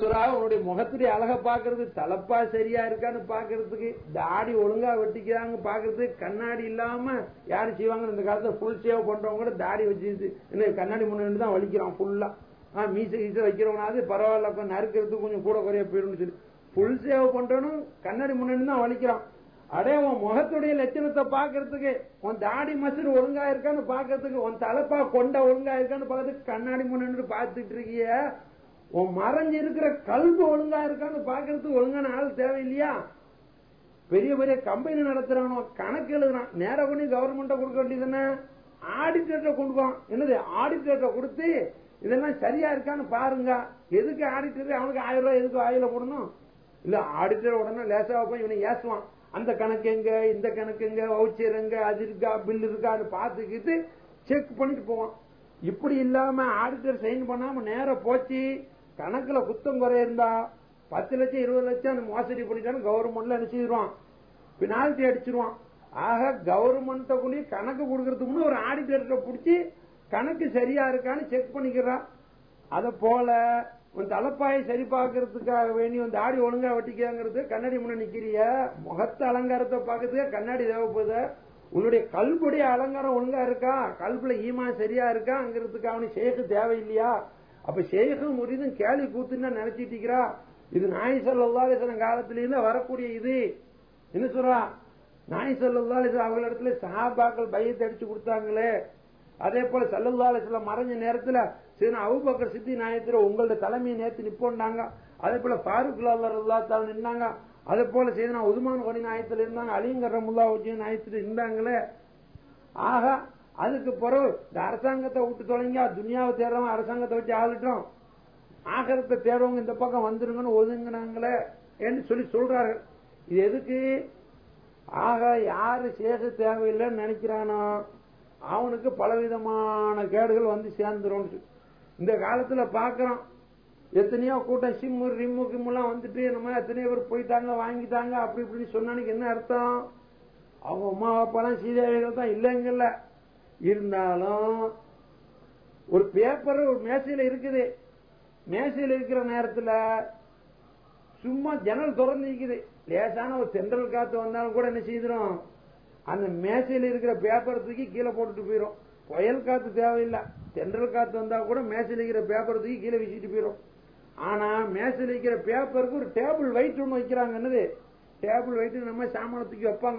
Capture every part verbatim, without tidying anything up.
சொல்றாங்க, உன்னுடைய முகத்துடைய அழகை பாக்குறது, தலப்பா சரியா இருக்கான்னு பாக்குறதுக்கு, தாடி ஒழுங்கா வெட்டிக்கிறாங்க பாக்குறதுக்கு, கண்ணாடி இல்லாம யாரு செய்வாங்க இந்த காலத்துல ஃபுல் சேவ் பண்றவங்க கூட தாடி வச்சு கண்ணாடி முன்னாடி தான் வலிக்கிறான் ஃபுல்லா. மீச கீச வைக்கிறவனாவது பரவாயில்ல, நறுக்கிறதுக்கு கொஞ்சம் கூட குறைய போயிடும் சொல்லி ஃபுல் சேவ் பண்றவனும் கண்ணாடி முன்னாடி தான் வலிக்கிறான். அடே உன் முகத்துடைய லட்சணத்தை பாக்குறதுக்கு, உன் தாடி மசூர் ஒழுங்கா இருக்கான்னு பாக்குறதுக்கு, உன் தலைப்பா கொண்ட ஒழுங்கா இருக்கான்னு பாக்கிறதுக்கு கண்ணாடி முன்னாடி பாத்துட்டு இருக்கிய, உன் மறைஞ்சு இருக்கிற கல்வி ஒழுங்கா இருக்கான்னு பாக்குறதுக்கு ஒழுங்கான ஆள் தேவையில்லையா? பெரிய பெரிய கம்பெனி நடத்துறானோ கணக்கு எழுதுறான், நேர பண்ணி கவர்மெண்ட கொடுக்க வேண்டியதுன்னு ஆடிட்டர்கிட்ட கொடுப்பான். என்னது ஆடிட்டர்கிட்ட கொடுத்து இதெல்லாம் சரியா இருக்கான்னு பாருங்க. எதுக்கு ஆடிட்டர்? அவனுக்கு ஆயிரம் ரூபாய் எதுக்கு ஆயில போடணும்? இல்ல ஆடிட்டர் உடனே லேசா போய் இவனை ஏசுவான், அந்த கணக்கு எங்க, இந்த கணக்கு எங்க, வவுச்சர் எங்க, அது இருக்கா, பில் இருக்கான்னு பாத்துக்கிட்டு செக் பண்ணிட்டு போவான். இப்படி இல்லாம ஆடிட்டர் சைன் பண்ணாம நேரம் போச்சு, கணக்குல குத்தம் குறைய இருந்தா பத்து லட்சம் இருபது லட்சம் மோசடி பண்ணிட்டான்னு கவர்மெண்ட்ல அனுப்பிச்சிடுவான், பினால்டி அடிச்சிருவான். ஆக கவர்மெண்ட் கூட கணக்கு கொடுக்கறதுக்கு முன்னாடி ஒரு ஆடிட்டர்கிட்ட பிடிச்சி கணக்கு சரியா இருக்கான்னு செக் பண்ணிக்கிறான். அத போல உன் தலைப்பாயை சரி பார்க்கறதுக்காக வேண்டி வந்து ஆடி ஒழுங்கா வெட்டிக்கிறாங்கிறது கண்ணாடி முன்ன நிக்கிறிய, முகத்த அலங்காரத்தை பார்க்கறதுக்கு கண்ணாடி தேவைப்படுது. உன்னுடைய கல்புடைய அலங்காரம் ஒழுங்கா இருக்கா, கல்புல ஈமா சரியா இருக்காங்கிறதுக்கு அவனுக்கு ஷேக்கு தேவையில்லையா? அப்ப ஷேக்கும் முறிதும் கேள்வி கூத்துன்னு நினைச்சிட்டு இருக்கிறா. இது நாய் ஸல்லல்லாஹு அலைஹி வஸல்லம் காலத்திலிருந்து வரக்கூடிய இது. என்ன சொல்றா? நாய் ஸல்லல்லாஹு அலைஹி வஸல்லம் அவங்க இடத்துல சஹாபாக்கள் பையத்தை அடிச்சு கொடுத்தாங்களே, அதே போல ஸல்லல்லாஹு அலைஹி வஸல்லம் மறைஞ்ச நேரத்துல சரி அபூபக்கர் சித்திக் நாயகத்துல உங்களோட தலைமையை நேற்று நிப்போண்டாங்க, அதே போல ஃபாரூக் ரலியல்லாஹு தஆலா நின்னாங்க, அதே போல செய்தனா உஸ்மான் கனி நாயகத்துல இருந்தாங்க, அலிங்க ரஹ்மத்துல்லாஹி அலைஹி நாயகத்துல இருந்தாங்களே. ஆக அதுக்கு பிறகு இந்த அரசாங்கத்தை விட்டு தொலைங்க, துனியாவை தேடுறவங்க அரசாங்கத்தை வச்சு ஆளுட்டோம், ஆகரத்தை தேடுறவங்க இந்த பக்கம் வந்துருங்கன்னு ஒதுங்கினாங்களே என்று சொல்லி சொல்றார்கள். இது எதுக்கு? ஆக யாரு சேஷ தேவையில்லைன்னு நினைக்கிறானோ அவனுக்கு பலவிதமான கேடுகள் வந்து சேர்ந்துரும். இந்த காலத்துல பாக்குறோம் எத்தனையோ கூட்டம் சிம்மு ரிம்மு கிம்முலாம் வந்துட்டு நம்ம எத்தனையோ பேர் போயிட்டாங்க வாங்கிட்டாங்க அப்படி இப்படின்னு சொன்னானுக்கு என்ன அர்த்தம்? அவங்க அம்மா அப்பாலாம் சீதேவிகள் தான் இல்லைங்கல்ல. இருந்தாலும் ஒரு பேப்பர் ஒரு மேசையில இருக்குது, மேசையில் இருக்கிற நேரத்துல சும்மா ஜன்னல் திறந்து இருக்குது, லேசான ஒரு தென்றல் காத்து வந்தாலும் கூட என்ன செய்திடும், அந்த மேசையில் இருக்கிற பேப்பர் தூக்கி கீழே போட்டுட்டு போயிடும். புயல் காத்து தேவையில்லை, தென்றல் காத்து வந்தா கூட மேசையில் இருக்கிற பேப்பர் தூக்கி கீழே வீசிட்டு போயிடும். ஆனா மேசையில் இருக்கிற பேப்பருக்கு ஒரு டேபிள் வெயிட் ஒண்ணு வைக்கிறாங்க. என்னது டேபிள் வெயிட்? நம்ம சாமான தூக்கி வைப்பாங்க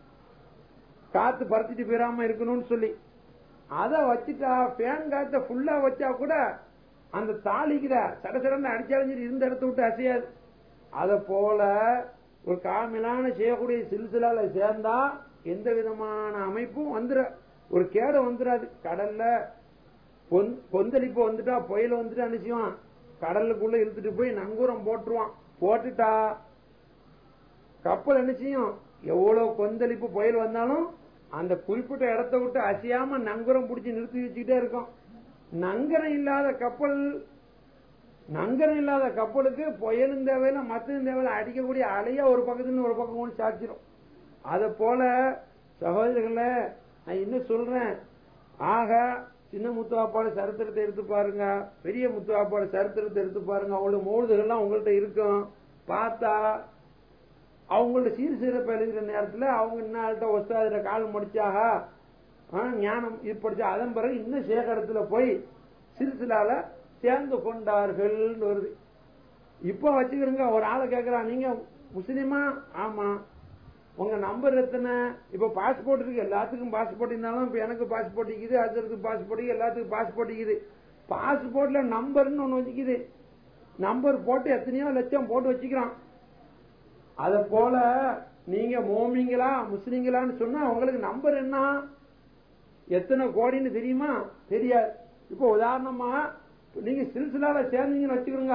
காத்து பறத்திட்டு போயிடாம இருக்கணும்னு சொல்லி. அதை வச்சுட்டா ஃபேன் காத்த ஃபுல்லா வச்சா கூட அந்த தாளிக்கிற சடசடன்னு அடிச்சாலும் இருந்த இடத்த விட்டு அசையாது. அத போல ஒரு காமிலான செய்யக்கூடிய சில்சிலால சேர்ந்தா எந்த விதமான அமைப்பும் வந்துட ஒரு கேடு வந்துடாது. கடல்ல கொந்தளிப்பு வந்துட்டா புயல் வந்துட்டு அனுப்பிச்சுவான், கடலுக்குள்ள இழுத்துட்டு போய் நங்கூரம் போட்டுருவான். போட்டுட்டா கப்பல் என்ன செய்யும், எவ்வளவு கொந்தளிப்பு புயல் வந்தாலும் அந்த குறிப்பிட்ட இடத்த விட்டு அசையாம நங்கூரம் பிடிச்சி நிறுத்தி வச்சுக்கிட்டே இருக்கும். நங்கரம் இல்லாத கப்பல், நங்கரம் இல்லாத கப்பலுக்கு புயலும் தேவையில்லை மத்ததும் தேவையில்லை, அடிக்கக்கூடிய அலையா ஒரு பக்கத்துல ஒரு பக்கம் கொண்டு சாச்சிரும். அத போல சகோதரர்களே நான் இன்னும் சொல்றேன். ஆக சின்ன முத்துவாப்பாடு சரித்திரத்தை எடுத்து பாருங்க, பெரிய முத்துவாப்பாடு சரித்திரத்தை எடுத்து பாருங்க, அவங்களோட மோதுகள்லாம் உங்கள்கிட்ட இருக்கும். பார்த்தா அவங்களோட சீர் சிறப்பு எழுதுகிற நேரத்தில் அவங்க இன்னால்கிட்ட ஒஸ்தாதிர கால் முடிச்சாக ஞானம் இது படிச்சா அதன் பிறகு இன்னும் சேகரத்துல போய் சிறுசிலால சேர்ந்து கொண்டார்கள் வருது. இப்ப வச்சுக்கிறங்க, ஒரு ஆளை கேட்கிறான் நீங்க முஸ்லிமா? ஆமா. உங்க நம்பர் எத்தனை? இப்ப பாஸ்போர்ட் இருக்கு, எல்லாத்துக்கும் பாஸ்போர்ட் இருந்தாலும் இப்ப எனக்கு பாஸ்போர்ட் இருக்குது, அதற்கு பாஸ்போர்ட், எல்லாத்துக்கும் பாஸ்போர்ட் இருக்குது. பாஸ்போர்ட்ல நம்பர்னு ஒண்ணு வச்சுக்குது, நம்பர் போட்டு எத்தனையோ லட்சம் போட்டு வச்சுக்கிறான். அத போல நீங்க மோமிங்களா முஸ்லிம்களான்னு சொன்னா உங்களுக்கு நம்பர் என்ன எத்தனை கோடின்னு தெரியுமா? தெரியாது. இப்ப உதாரணமா நீங்க சில்சிலால சேர்ந்தீங்கன்னு வச்சுக்கிறோங்க,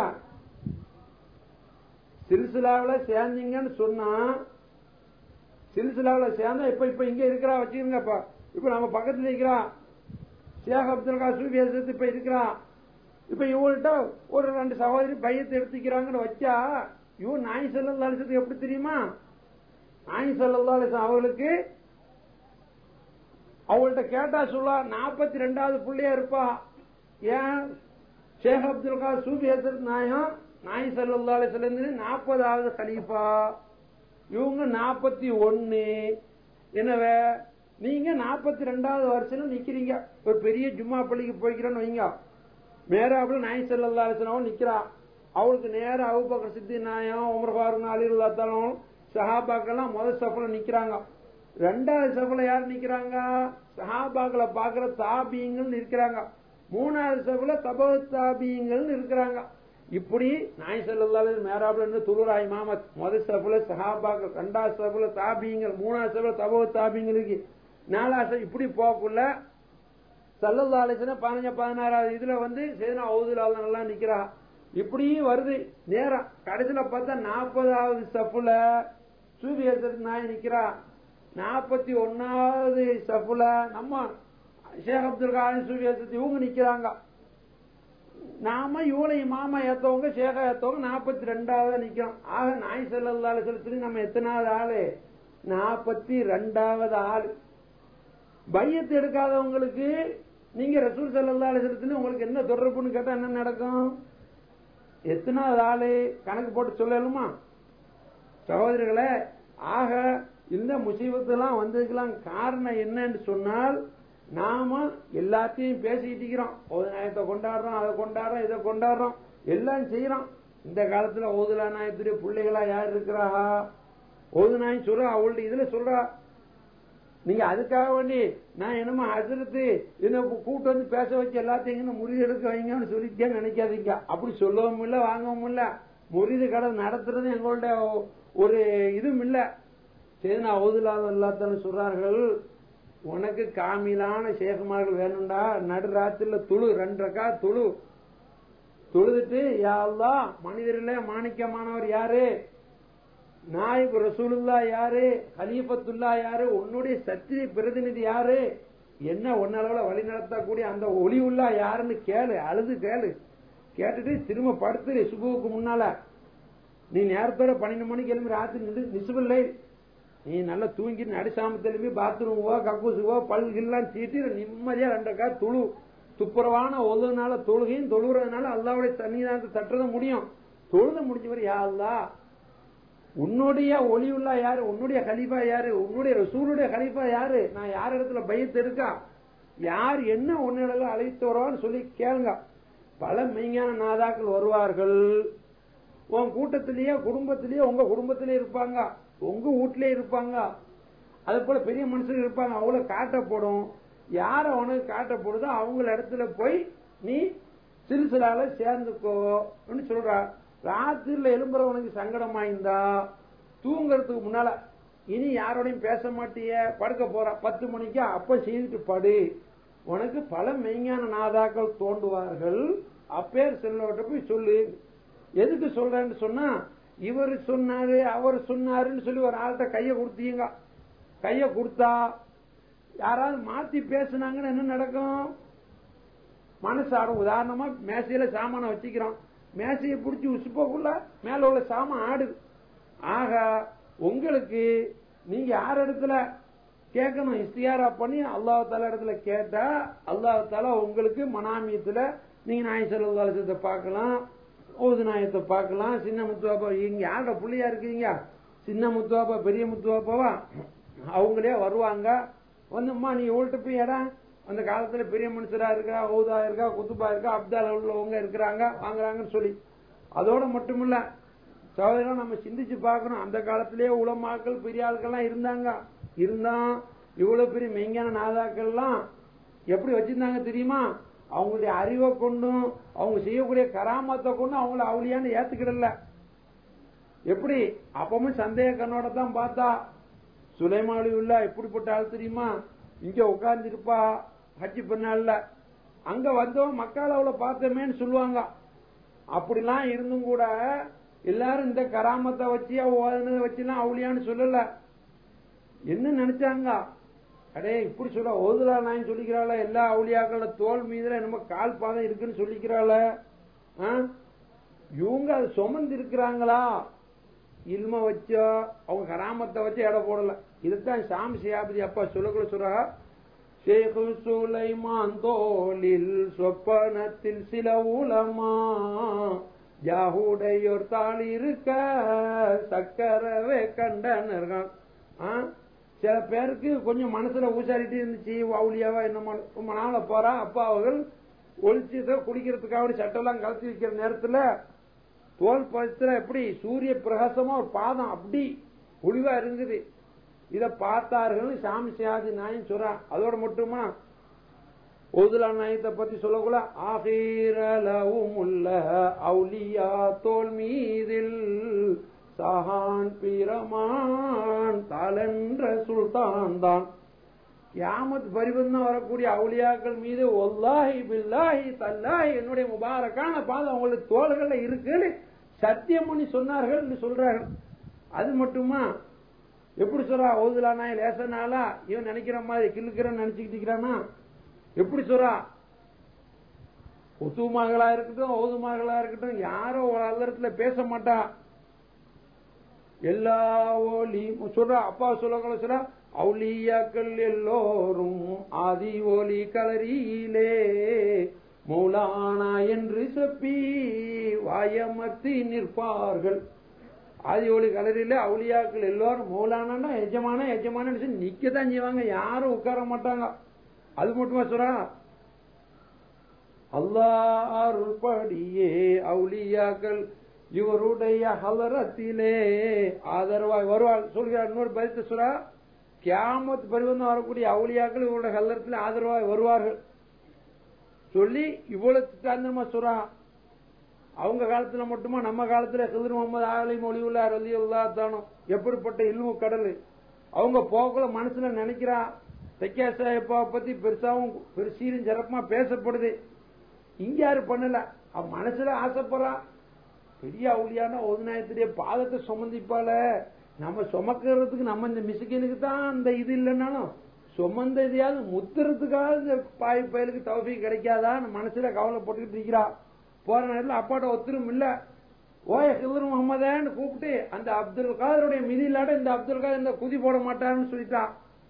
சில்சிலாவில சேர்ந்தீங்கன்னு சொன்னா சில்சிலாவில சேர்ந்தா இப்ப இப்ப இங்க இருக்கிறா வச்சுக்கிறோங்க. இப்ப நம்ம பக்கத்துல இருக்கிறா ஷேக் அப்துல் காசூபி இப்ப இருக்கிறா. இப்ப இவங்கள்ட்ட ஒரு ரெண்டு சகோதரி பையத்தை எடுத்துக்கிறாங்கன்னு வச்சா இவன் நாய் ஸல்லல்லாஹு அலைஹி வஸல்லம் எப்படி தெரியுமா? நாய் ஸல்லல்லாஹு அலைஹி வஸல்லம் அவளுக்கு அவங்கள்ட்ட கேட்டா சொல்லா நாற்பத்தி ரெண்டாவது புள்ளையா இருப்பா. ஏன் ஷேக் அப்துல் காசூபி நாயம் நாயகம் ஸல்லல்லாஹு அலைஹி வஸல்லம் நாற்பதாவது கலீஃபா, இவங்க நாற்பத்தி ஒன்னு. எனவே நீங்க நாற்பத்தி ரெண்டாவது வருஷம் நிக்கிறீங்க. ஒரு பெரிய ஜும்மா பள்ளிக்கு போய்க்கிறோன்னு வைங்க, மேராபுல நாயகம் ஸல்லல்லாஹு அலைஹி வஸல்லம் நிக்கிறா. அவளுக்கு நேர அபூபக்கர் சித்திக் நாயகம், உமர் ஃபாரூக், அலி ரலியல்லாஹு அன்ஹு, சஹாபாக்கெல்லாம் முதல் சஃப்ல நிக்கிறாங்க. ரெண்டாவது சஃப்ல யார் நிக்கிறாங்க? சஹாபாக்களை பாக்குற தாபியங்கள் இருக்கிறாங்க. மூணாவது சஃப்ல தபவு தாபியங்கள் இருக்கிறாங்க. இப்படி நாயகம் ஸல்லல்லாஹு அலைஹி வஸல்லம் மேராப்ல இருந்து துலுரா இமாமத், முதல் சஃப்ல சஹாபாக்கள், ரெண்டாவது சஃப்ல தாபியங்கள், மூணாவது சஃப்ல தபவு தாபியங்கள் இருக்கு. நாலாவது இப்படி போக்குள்ள ஸல்லல்லாஹு அலைஹி வஸல்லம் பதினஞ்சு பதினாறாவது இதுல வந்து சையதுனா அவுதுல்லாஹ் எல்லாம் நிக்கிறா. இப்படி வருது நேரம். கடைசியில பார்த்தா நாற்பதாவது சஃப்ல சூஃபி ஹஜ்ரத் நாய் நிக்கிறா. நாற்பத்தி ஒன்னாவது சஃப்ல நம்ம ஷேக் அப்துல் காதர் சூஃபி ஹஜ்ரத் இவங்க நிக்கிறாங்க. நாம இவளை இமாமா ஏத்தவங்க ஷேக ஏத்தவங்க நாற்பத்தி ரெண்டாவது நிக்கிறோம். ஆக நாய் ஸல்லல்லாஹு அலைஹி வஸல்லம் நம்ம எத்தனாவது ஆளு? நாற்பத்தி ரெண்டாவது ஆளு. பையத்து எடுக்காதவங்களுக்கு நீங்க ரசூல் ஸல்லல்லாஹு அலைஹி வஸல்லம் உங்களுக்கு என்ன தொடர்புன்னு கேட்டா என்ன நடக்கும்? எத்தனாவது ஆளு கணக்கு போட்டு சொல்லலுமா சகோதரர்களே? ஆக இந்த முசீபத்து எல்லாம் வந்ததுக்கெல்லாம் காரணம் என்னன்னு சொன்னால், நாம எல்லாத்தையும் பேசிக்கிட்டு இருக்கிறோம். ஓது நாயத்தை கொண்டாடுறோம், அதை கொண்டாடுறோம், இதை கொண்டாடுறோம், எல்லாம் செய்யறோம். இந்த காலத்துல ஓதுலா நாயத்துடைய பிள்ளைகளா யார் இருக்கிறா? ஓது நாய் சொல்றா, அவளுடைய இதுல சொல்றா. நீங்க அதுக்காக வேண்டி நான் என்னமோ ஹஜ்ரத்து என்ன கூட்டு வந்து பேச வச்சு எல்லாத்தையும் முறிது எடுக்க வைங்கன்னு சொல்லிட்டே நினைக்காதீங்க. அப்படி சொல்லவும் இல்லை, வாங்கவும் இல்லை. முறிது கடை நடத்துறது எங்களுடைய ஒரு இதுவும் இல்லை. சரி, நான் ஓதுலாத எல்லாத்தாலும் சொல்றார்கள், உனக்கு காமிலான சேகமார்கள் வேணும்டா, நடுராத்திரில துளு ரெண்டரைக்கா துளு தொழுதுட்டு, யா அல்லாஹ் மனிதர்களே மாணிக்கமானவர் யாரு, நாயிப் ரசூலுல்லாஹ் யாரு, கலீஃபத்துல்லா யாரு, உன்னுடைய சத்திரிய பிரதிநிதி யாரு, என்ன ஒன்னளவுல வழி நடத்தக்கூடிய அந்த ஒளி உள்ளா யாருன்னு கேளு, அழுது கேளு. கேட்டுட்டு திரும்ப படுத்து சுபுவுக்கு முன்னால நீ நேரத்தோட பன்னெண்டு மணிக்கு எழுப்பி ராத்திரி நிசுபில்லை, நீ நல்லா தூங்கி நடுசாம திரும்பி பாத்ரூமுவோ கக்கூசுவோ பல்கெல்லாம் தீட்டி நிம்மதியா ரெண்டக்கா துளு. துப்புரவான ஒழுதுனால தொழுகையும் தொழுகிறதுனால அல்லாவுடைய தண்ணீர் தட்டுறத முடியும். தொழுத முடிஞ்சவர் யா அல்லாஹ் உன்னுடைய ஒளி உள்ளா யாரு, உன்னுடைய கலீஃபா யாரு, உன்னுடைய ரசூலுடைய கலீஃபா யாரு, நான் யார் இடத்துல பையத்து இருக்கா, யார் என்ன உன்னிடல அழைத்து வருவான்னு சொல்லி கேளுங்க. பல மெய்ஞான நாதாக்கள் வருவார்கள். உன் கூட்டத்திலேயே குடும்பத்திலேயே உங்க குடும்பத்திலேயே இருப்பாங்க, உங்க வீட்டிலே இருப்பாங்க. அது போல பெரிய மனுஷங்க இருப்பாங்க, அவங்கள காட்டப்படும். யார உனக்கு காட்டப்படுதோ அவங்கள இடத்துல போய் நீ சிறுசிலால சேர்ந்துக்கோன்னு சொல்றா. ராத்திரில எழும்புறவனுக்கு சங்கடமாயிருந்தா தூங்கறதுக்கு முன்னால இனி யாரோடையும் பேச மாட்டிய, படுக்க போற பத்து மணிக்கு அப்ப செய்துட்டு படு. உனக்கு பல மெய்ஞான நாதாக்கள் தோண்டுவார்கள். அப்பேர் செல்லோட்ட போய் சொல்லு. எதுக்கு சொல்றேன்னு சொன்னா, இவர் சொன்னாரு அவர் சொன்னாருன்னு சொல்லி ஒரு ஆள்கிட்ட கைய கொடுத்தீங்க. கைய கொடுத்தா யாராவது மாத்தி பேசுனாங்கன்னு என்ன நடக்கும்? மனசாடும். உதாரணமா மேசையில சாமான வச்சுக்கிறோம், மேசையை பிடிச்சி உசுப்பக்குள்ள மேல உள்ள சாமான் ஆடுது. ஆக உங்களுக்கு நீங்க யார் இடத்துல கேட்கணும், இஸ்தியாரா பண்ணி அல்லாஹ் தாலா இடத்துல கேட்டா அல்லாஹ் தாலா உங்களுக்கு மனாமியத்துல நீங்க நாய் செல்வத்தை பார்க்கலாம், ஓது நாயத்தை பார்க்கலாம். சின்ன முத்துவாப்பா இங்க யாரோட புள்ளியா இருக்கீங்க, சின்ன முத்துவாப்பா பெரிய முத்துவாப்பாவா அவங்களே வருவாங்க. வந்துமா நீ ஓல்ட்டு போய் இடம் அந்த காலத்துல பெரிய மனுஷரா இருக்கா, ஓதா இருக்கா, குத்துபா இருக்கா, அப்தால உள்ளவங்க இருக்கிறாங்க வாங்குறாங்கன்னு சொல்லி. அதோட மட்டுமில்ல சகோதரன், நம்ம சிந்திச்சு பார்க்கணும். அந்த காலத்திலேயே உலமாக்கள் பெரிய ஆட்கள்லாம் இருந்தாங்க. இருந்தா இவ்வளவு பெரிய மெய்ஞான நாதாக்கள்லாம் எப்படி வச்சிருந்தாங்க தெரியுமா? அவங்களுடைய அறிவை கொண்டும் அவங்க செய்யக்கூடிய கராமத்தை கொண்டும் அவங்கள அவளியான்னு ஏத்துக்கிடல. எப்படி அப்பவும் சந்தேக கண்ணோட தான் பார்த்தா. சுலைமான் உள்ள எப்படிப்பட்ட ஆள் தெரியுமா? இங்க உட்கார்ந்து இருப்பா ஹஜ்ஜி பண்ணால, அங்க வந்தவன் மக்கால அவளை பார்த்தமேன்னு சொல்லுவாங்க. அப்படிலாம் இருந்தும் கூட எல்லாரும் இந்த கராமத்தை வச்சு ஓதுனதை வச்சுலாம் அவளியான்னு சொல்லல. என்ன நினைச்சாங்க, அடே இப்படி சொல்ல ஓதுலா நான் சொல்லிக்கிறாள, எல்லா அவுளியாக்களோட தோல் மீதுல நம்ம கால் பாதம் இருக்குன்னு சொல்லிக்கிறாள, இவங்க அது சுமந்து இருக்கிறாங்களா? இல்ம வச்சோ அவங்க கராமத்தை வச்சு எடை போடல. இதுதான் சாமி சியாபதி அப்பா சொல்லக்குள்ள சொல்றா, ஷேக் சுலைமான் தோலில் சொப்பனத்தில் சில உலமா ஜாஹுடையோர் தாள் இருக்க சக்கரவே கண்டனர்கள். சில பேருக்கு கொஞ்சம் மனசுல ஊசாரிட்டு இருந்துச்சு, வவுலியாவா என்னமோ ரொம்ப நாள போறா. அப்பா அவர்கள் ஒளிச்சு குடிக்கிறதுக்காக சட்டெல்லாம் கலத்தி வைக்கிற நேரத்துல தோல் பழத்துல எப்படி சூரிய பிரகாசமா ஒரு பாதம் அப்படி ஒளிவா இருந்தது. இத பார்த்தார்கள் சாமி சியாதி நாயின் சொல்றா. அதோட மட்டுமா ஓதுலா நாயத்தை பத்தி சொல்லக்கூட ஆஹீரலவுமுல்ல அவுலியா தோல் மீதில் சஹான் பிரமான் தாளென்ற சுல்தான் தான். கியாமத் பரிபந்தம் வரக்கூடிய அவுலியாக்கள் மீது ஒல்லாஹி பில்லாஹி தல்லாஹி என்னுடைய முபாரக்கான பாதம் அவங்களுக்கு தோள்கள்ல இருக்குன்னு சத்தியம் பண்ணி சொன்னார்கள் என்று சொல்றார்கள். அது மட்டுமா எப்படி சொல்றா ஓதுலா நாய் லேசனாலா இவன் நினைக்கிற மாதிரி கிள்ளுக்கிறன்னு நினைச்சுக்கிட்டு இருக்கிறானா? எப்படி சொல்றா? ஒத்துமார்களா இருக்கட்டும் ஓதுமார்களா இருக்கட்டும் யாரோ ஒரு அல்லறத்துல பேச மாட்டா. எல்லா ஒலி சொல்றா. அப்பா சொல்ல சொல்றா அவுலியாக்கள் எல்லோரும் ஆதி ஒலி கலரியிலே மௌலானா என்று செப்பி வாயமர்த்தி நிற்பார்கள். ஆதி ஒலி கலரியில அவுலியாக்கள் எல்லாரும் மௌலானா எஜமான எஜமான நிக்கதான் செய்வாங்க, யாரும் உட்கார மாட்டாங்க. அது மட்டுமா சொல்றா அல்லாஹ் அருள்படியே அவுலியாக்கள் இவருடைய ஹலரத்திலே ஆதரவாய் வருவாள் சொல்கிறார். இன்னொரு பதித்து சொல்றா கியாமத் பரிவந்தம் வரக்கூடிய அவுலியாக்கள் இவருடைய ஹலரத்தில் ஆதரவாய் வருவார்கள் சொல்லி இவ்வளவு சித்தாந்தமா சொல்றா. அவங்க காலத்துல மட்டுமா நம்ம காலத்துல ஹிதர் முகமது ஆலி மொழிவுல்லா ரலியல்லா தானோ எப்படிப்பட்ட இல்மு கடல். அவங்க போக்குள்ள மனசுல நினைக்கிறா தக்கியா சாஹிப்பா பத்தி பெருசாவும் பெருசீரும் சிறப்பா பேசப்படுது. இங்க யாரு பண்ணல, அவ மனசுல ஆசைப்படுறா. பெரிய அவுலியான ஓதுநாயத்துடைய பாதத்தை சுமந்திப்பால நம்ம சுமக்கிறதுக்கு நம்ம இந்த மிசுக்கனுக்கு தான் அந்த இது இல்லைன்னாலும் சுமந்த இதையாவது முத்துறதுக்காக இந்த பாய் பயலுக்கு தௌஃபீக் கிடைக்காதான்னு மனசுல கவலைப்பட்டுக்கிட்டு இருக்கிறா. போற நேரத்தில் அப்பாட்ட ஒத்துரும் இல்ல ஓய ஹிதர் முகமதேன்னு கூப்பிட்டு அந்த அப்துல் காதருடைய மிதி இல்லாட இந்த அப்துல் காதர் இந்த குதி போட மாட்டாருன்னு சொல்லிட்டா.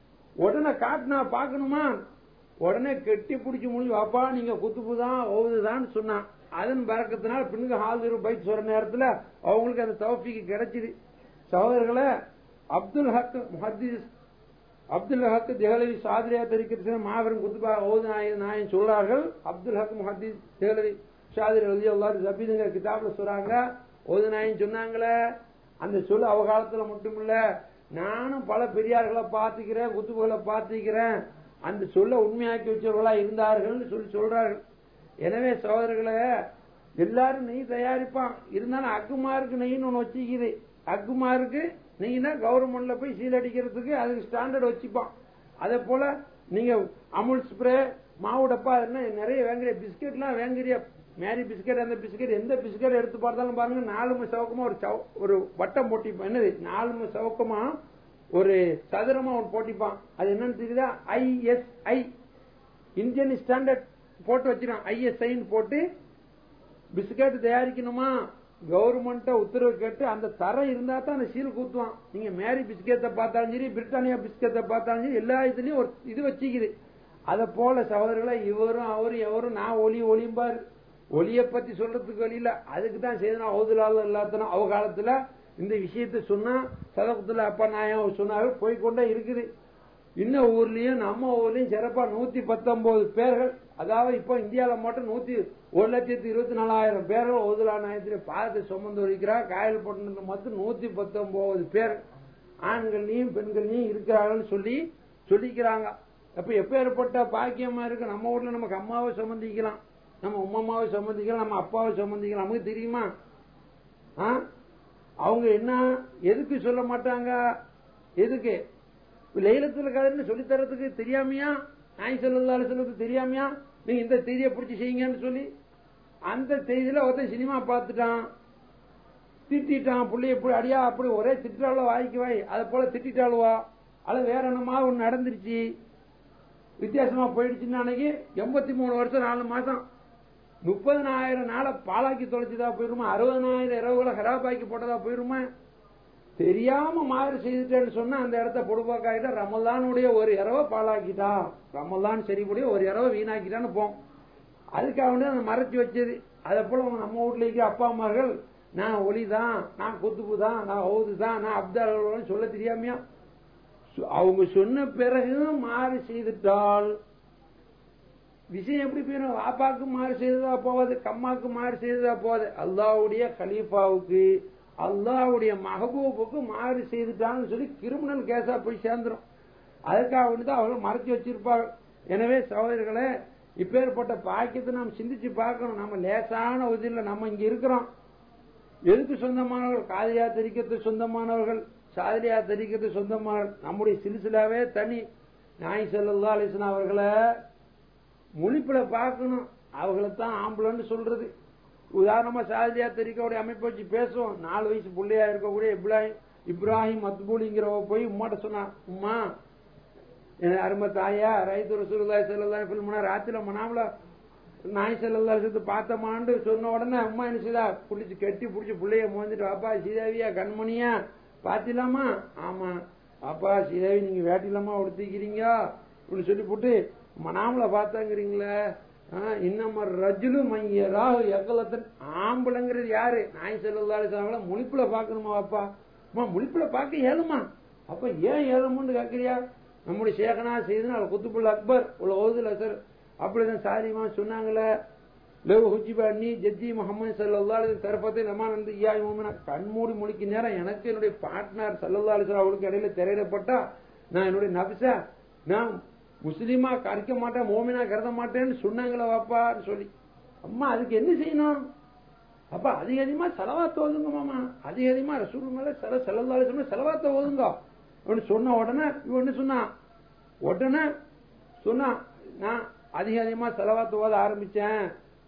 உடனே காட்டினா பாக்கணுமா, உடனே கெட்டி பிடிச்சி முடிஞ்சு வாப்பா நீங்க குத்துப்புதான் ஓதுதான்னு சொன்னான். அதன் பறக்கத்தினால பின்னுக்கு ஹால் பைக் சொல்ற நேரத்துல அவங்களுக்கு அந்த தௌஃபீக்கு கிடைச்சிது. சகோதரர்களை அப்துல் ஹக் முஹத்தீஸ் அப்துல் ஹக் தெஹ்லவி சாதிரியா தெரிவிக்கிற மாபெரும் குத்துபா ஓது நாயன் சொல்றார்கள். அப்துல் ஹக் முஹத்தீஸ் தெஹ்லவி சாதிரி ரலியல்லாஹு ஜபீதுங்கிற கிதாப்ல சொல்றாங்க, ஓது நாயன் சொன்னாங்களே அந்த சொல்ல அவ காலத்துல மட்டும் இல்ல, நானும் பல பெரியார்களை பார்த்துக்கிறேன் குத்துபுகளை பார்த்துக்கிறேன், அந்த சொல்ல உண்மையாக்கி வச்சவர்களா இருந்தார்கள் சொல்லி சொல்றார்கள். எனவே சகோதரர்களை எல்லாரும் நெய் தயாரிப்பான் இருந்தாலும் அக்குமாருக்கு நெய்ன்னு ஒண்ணு வச்சுக்குது. அக்குமாருக்கு நெய்னா கவர்மெண்ட்ல போய் சீல் அடிக்கிறதுக்கு அதுக்கு ஸ்டாண்டர்ட் வச்சுப்பான். அதே போல நீங்க அமுல் ஸ்ப்ரே மாவு டப்பா நிறைய வேங்குறிய பிஸ்கெட் எல்லாம் வேங்குறிய மேரி பிஸ்கெட் அந்த பிஸ்கெட் எந்த பிஸ்கெட் எடுத்து பார்த்தாலும் பாருங்க நாலு சவுக்கமா ஒரு ஒரு வட்டம் போட்டிப்பான். என்னது நாலு சவுக்கமா ஒரு சதுரமா ஒரு போட்டிப்பான். அது என்னன்னு தெரியுதா? ஐஎஸ்ஐ இந்தியன் ஸ்டாண்டர்ட் போட்டு வச்சிருக்கான். ஐஎஸ்ஐன்னு போட்டு பிஸ்கெட் தயாரிக்கணுமா கவர்மெண்ட் உத்தரவு கேட்டு அந்த தரம் இருந்தா தான் அந்த சீல் கூத்துவான். நீங்க மேரி பிஸ்கெட்டை பார்த்தாலும் சரி பிரிட்டானியா பிஸ்கெட்டை பார்த்தாலும் சரி எல்லா இதுலயும் ஒரு இது வச்சுக்குது. அத போல சகோதரர்களை இவரும் அவரும் எவரும் நான் ஒலி ஒலிம்பாரு ஒலிய பத்தி சொல்றதுக்கு வழியில அதுக்கு தான் செய்தனா ஓதுலால இல்லாதனா அவ காலத்துல இந்த விஷயத்த சொன்னா சதகுத்துல அப்பா நாயம் சொன்னாங்க போய்கொண்டே இருக்குது. இன்னும் ஊர்லயும் நம்ம ஊர்லயும் சிறப்பா நூத்தி பத்தொன்பது பேர்கள், அதாவது இப்போ இந்தியாவில மட்டும் நூத்தி ஒரு லட்சத்தி இருபத்தி நாலாயிரம் பேர்கள் ஓதுலா நாயத்திலே பாதத்தை சுமந்து வருகிறார். காயல் பட்டணத்துல மட்டும் நூத்தி பத்தொன்பது பேர் ஆண்கள்லயும் பெண்கள்லயும் இருக்கிறாங்கன்னு சொல்லி சொல்லிக்கிறாங்க. அப்ப எப்பேற்பட்ட பாக்கியமா இருக்கு. நம்ம ஊர்ல நமக்கு அம்மாவை சுமந்திக்கலாம், நம்ம உம்மாவை சுமந்திக்கலாம், நம்ம அப்பாவை சுமந்திக்கலாம். நமக்கு தெரியுமா? அவங்க என்ன எதுக்கு சொல்ல மாட்டாங்க? எதுக்கு லைலத்துல் கத்ர்னு சொல்லி தரதுக்கு தெரியாமையா? நாய் ஸல்லல்லாஹு அலைஹி வஸல்லம் தெரியாமையா நீங்க இந்த செய்தியை பிடிச்சி செய்யுங்கன்னு சொல்லி அந்த செய்தியில ஒருத்தன் சினிமா பார்த்துட்டான், திட்டான், பிள்ளை எப்படி அடியா அப்படி ஒரே திட்டாளோ வாய்க்கு வாய் அதை போல திட்டாளுவா அது வேற என்னமா ஒண்ணு நடந்துருச்சு வித்தியாசமா போயிடுச்சுன்னு அன்னைக்கு எண்பத்தி மூணு வருஷம் நாலு மாசம் முப்பதனாயிரம் நாளை பாலாக்கி தொலைச்சுதா போயிருமா? அறுபதனாயிரம் இரவுகளை ஹராபாக்கி போட்டதா போயிருமா? தெரியாம மாறு செய்துட்டேன்னு சொன்னா அந்த இடத்த பொடுப்பாக்கிட்ட ரமலானுடைய ஒரு இரவை பாலாக்கிட்டா, ரமலான் சரிபடிய ஒரு இரவை வீணாக்கிட்டான்னு போம். அதுக்காக அந்த மறைச்சு வச்சது அதை போல நம்ம வீட்டுல இருக்கிற அப்பா அம்மார்கள் நான் ஒளிதான், நான் குத்துபு தான், நான் ஹவுது தான், நான் அப்தால் சொல்ல தெரியாமையா அவங்க சொன்ன பிறகு மாறு செய்துட்டால் விஷயம் எப்படி போயிடும்? வாப்பாக்கு மாறு செய்ததா போவாது, கம்மாக்கு மாறு செய்ததா போவாது. அல்லாஹ்வுடைய கலீஃபாவுக்கு அல்லாஹ்வுடைய மஹபூபுக்கு மாறு செய்துட்டான்னு சொல்லி கிரிமினல் கேஸா போய் சேர்ந்துடும். அதுக்காக வேண்டிதான் அவர்கள் மறைச்சு வச்சிருப்பாங்க. எனவே சகோதரர்களே, இப்பேற்பட்ட பாக்கியத்தை நாம் சிந்திச்சு பார்க்கணும். நம்ம லேசான உதிரில் நம்ம இங்க இருக்கிறோம். எதுக்கு சொந்தமானவர்கள்? காதியா தரிக்கத்துக்கு சொந்தமானவர்கள், சாதிரியா தரிக்கத்துக்கு சொந்தமானவர்கள். நம்முடைய சில்சிலாவே தனி. நாயகம் ஸல்லல்லாஹு அலைஹி வஸல்லம் அவர்களை முழிப்புல பார்க்கணும். அவங்களைத்தான் ஆம்பளன்னு சொல்றது. உதாரணமா சாதிரியா தரிக்கவுடைய அமைப்பை வச்சு பேசுவோம். நாலு வயசு பிள்ளையா இருக்கக்கூடிய இப்ராஹிம் இப்ராஹிம் மத்பூலிங்கிறவ போய் உம்மாட்ட சொன்னா, உம்மா என் அருமை தாயா ரைத்து ரசூலுல்லாஹி ஸல்லல்லாஹு அலைஹி வஸல்லம் ராத்திரில மனாமல நாய் ஸல்லல்லாஹு அலைஹி வஸல்லம் பார்த்தமான்னு சொன்ன உடனே அம்மா என்ன செய்தா? புடிச்சு கட்டி புடிச்சு பிள்ளைய மோந்துட்டு, அப்பா சீதாவியா கண்மணியா பாத்திலாமா? ஆமா அப்பா சீதாவி நீங்க வேட்டிலாமா உடுத்திக்கிறீங்க அப்படின்னு சொல்லி போட்டு மனாமல பார்த்தாங்கிறீங்களே. இன்னம ரஜுலு மையராகு எக்கலத்தன். ஆம்பளைங்கிறது யாரு? நாய் ஸல்லல்லாஹு அலைஹி வஸல்லம் முழிப்புல பாக்கணுமா? அப்பா அம்மா முழிப்புல பார்க்க ஏழுமா? அப்ப ஏன் ஏழுமுன்னு கேட்கறியா? நம்முடைய சேகனா செய்தனா குத்துபுல் அக்பர் உள்ள ஓதுல சார் அப்படிதான் சாரிமா சொன்னாங்களே. லவ் ஹுஜிபா நீ ஜத்தி முஹம்மது ஸல்லல்லாஹு அலைஹி தரஃபத்தை லமான் வந்து யா யூமினா. கண்மூடி முழிக்க நேரம் எனக்கு என்னுடைய பார்ட்னர் ஸல்லல்லாஹு அலைஹி வஸல்லம் அவளுக்கு இடையில திரையிடப்பட்டா நான் என்னுடைய நபிசா நான் முஸ்லீமா கறிக்க மாட்டேன், மோமினா கருத மாட்டேன்னு சொன்னாங்களே வாப்பான்னு சொல்லி. அம்மா அதுக்கு என்ன செய்யணும்? அப்பா அதிக அதிகமா செலவாத்த ஓதுங்க மாமா, அதிக அதிகமா ரசூல் மேல செல ஸல்லல்லாஹு அலைஹி வஸல்லம் செலவாத்த ஓதுங்க அப்படின்னு சொன்ன உடனே இவன் என்ன சொன்னா? உடனே சொன்னா நான் அதிக அதிகமா செலவாத்த ஓத ஆரம்பிச்சேன்.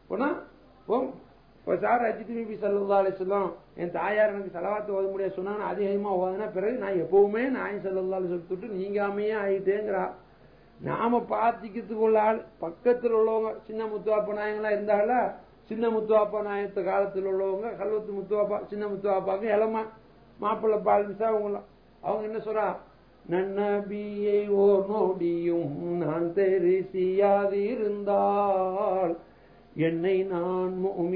சார் அஜித் நபி ஸல்லல்லாஹு அலைஹி வஸல்லம் என் தாயார் எனக்கு செலவாத்து ஓத முடியாது சொன்னாங்க. அதிகமா ஓதுனா பிறகு நான் எப்பவுமே நாய் ஸல்லல்லாஹு அலைஹி வஸல்லம் தொட்டு நீங்காமையே ஆயிட்டேங்கிறா. நாம பாத்திக்கிறதுக்கு உள்ள ஆள் பக்கத்தில் உள்ளவங்க சின்ன முத்துவாப்பா நாயங்களா இருந்தால சின்ன முத்துவாப்பா நாயத்து காலத்தில் உள்ளவங்க கல்வத்து முத்துவாப்பா சின்ன முத்துவாப்பாக்கு இளமா மாப்பிள்ளை பாலிசா அவங்களும் அவங்க என்ன சொல்றா? நன்னபியை ஓர் நொடியும் நான் தெரிசியாது இருந்தால் என்னை நான்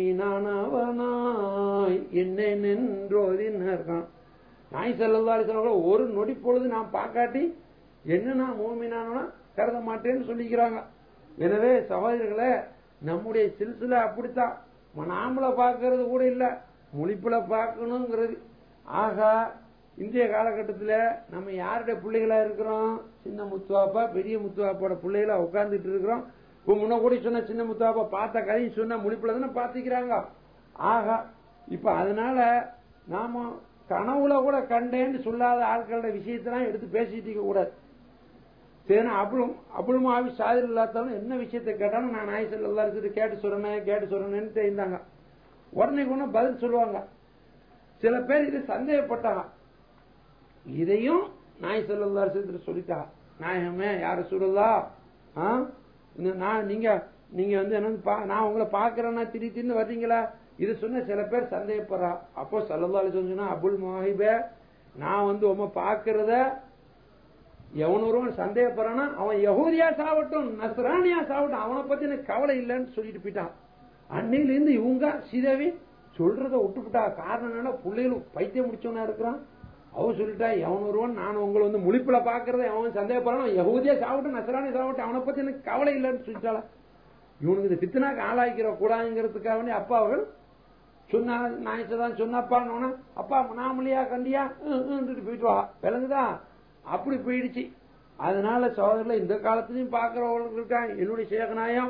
முஃமினானவனாய் என்னை நின்றோதினான். நாய் ஸல்லல்லாஹு அலைஹி வஸல்லம் ஒரு நொடி பொழுது நான் பார்க்காட்டி என்ன நான் முஃமினானவனா கருத மாட்டேன்னு சொல்லிக்கிறாங்க. எனவே சகோதரர்களே, நம்முடைய சில்சிலா அப்படித்தான். நாமள பார்க்கறது கூட இல்ல, முழிப்புல பார்க்கணுங்கிறது. ஆகா இந்திய காலகட்டத்தில் நம்ம யாருடைய பிள்ளைகளா இருக்கிறோம்? சின்ன முத்துவாப்பா பெரிய முத்துவாப்பாவோட பிள்ளைகளா உட்கார்ந்துட்டு இருக்கிறோம். இப்ப முன்ன கூட சொன்ன சின்ன முத்துவாப்பா பார்த்த கதையும் சொன்ன முழிப்புல தானே பார்த்துக்கிறாங்க. ஆகா இப்ப அதனால நாம கனவுல கூட கண்டேன்னு சொல்லாத ஆட்களோட விஷயத்தான் எடுத்து பேசிட்டு இருக்க கூடாது. சரி அபுலும் அபுலும் ஆவி சாதில் இல்லாதாலும் என்ன விஷயத்தை கேட்டாலும் நான் நாய் ஸல்லல்லாஹு அலைஹி வஸல்லம் கேட்டு சொல்றேன் கேட்டு சொல்றேன்னு தெரிந்தாங்க. உடனே கூட பதில் சொல்லுவாங்க. சில பேர் இது சந்தேகப்பட்டாங்க. இதையும் நாய் ஸல்லல்லாஹு அலைஹி வஸல்லம் சொல்லிட்டாங்க. நாயகமே யார சொல்லலாம் நான் நீங்க நீங்க வந்து என்ன நான் உங்களை பாக்குறேன்னா திடீ தின்னு வர்றீங்களா? இது சொன்ன சில பேர் சந்தேகப்படுறா. அப்போ ஸல்லல்லாஹு அலைஹி வஸல்லம் சொன்னா, அபுல் மஹிபே நான் வந்து உம பாக்குறத எவன் ஒருவன் சந்தேகப்படுறானா அவன் யஹூதியா சாவட்டும் நஸ்ரானியா சாவட்டும் அவனை பத்தி எனக்கு கவலை இல்லைன்னு சொல்லிட்டு போயிட்டான். அன்னையில இருந்து இவங்க சீதாவி சொல்றத விட்டுவிட்டா. காரணம் என்னன்னா பிள்ளைகளும் பைத்தியம் முடிச்சவனா இருக்கிறான். அவன் சொல்லிட்டா எவன் ஒருவன் நான் உங்களை வந்து முழிப்புல பாக்குறத அவன் சந்தேகப்படுறான் யஹூதியா சாவட்டும் நஸ்ரானியா சாவட்டும் அவனை பத்தி எனக்கு கவலை இல்லைன்னு சொல்லிட்டாளா. இவனுக்கு இந்த பித்தனாக்கு ஆளாக்கிற கூடாதுங்கிறதுக்காக வேண்டி அப்பா அவர்கள் சொன்னா நாயசதான் சொன்னப்பா அப்பா நாமலியா கண்டியா போயிட்டு வா விளங்குதா அப்படி போயிடுச்சு. அதனால சகோதரர்களை இந்த காலத்திலையும் பாக்குறவங்களுக்கு இருக்கான். என்னுடைய சேகநாயம்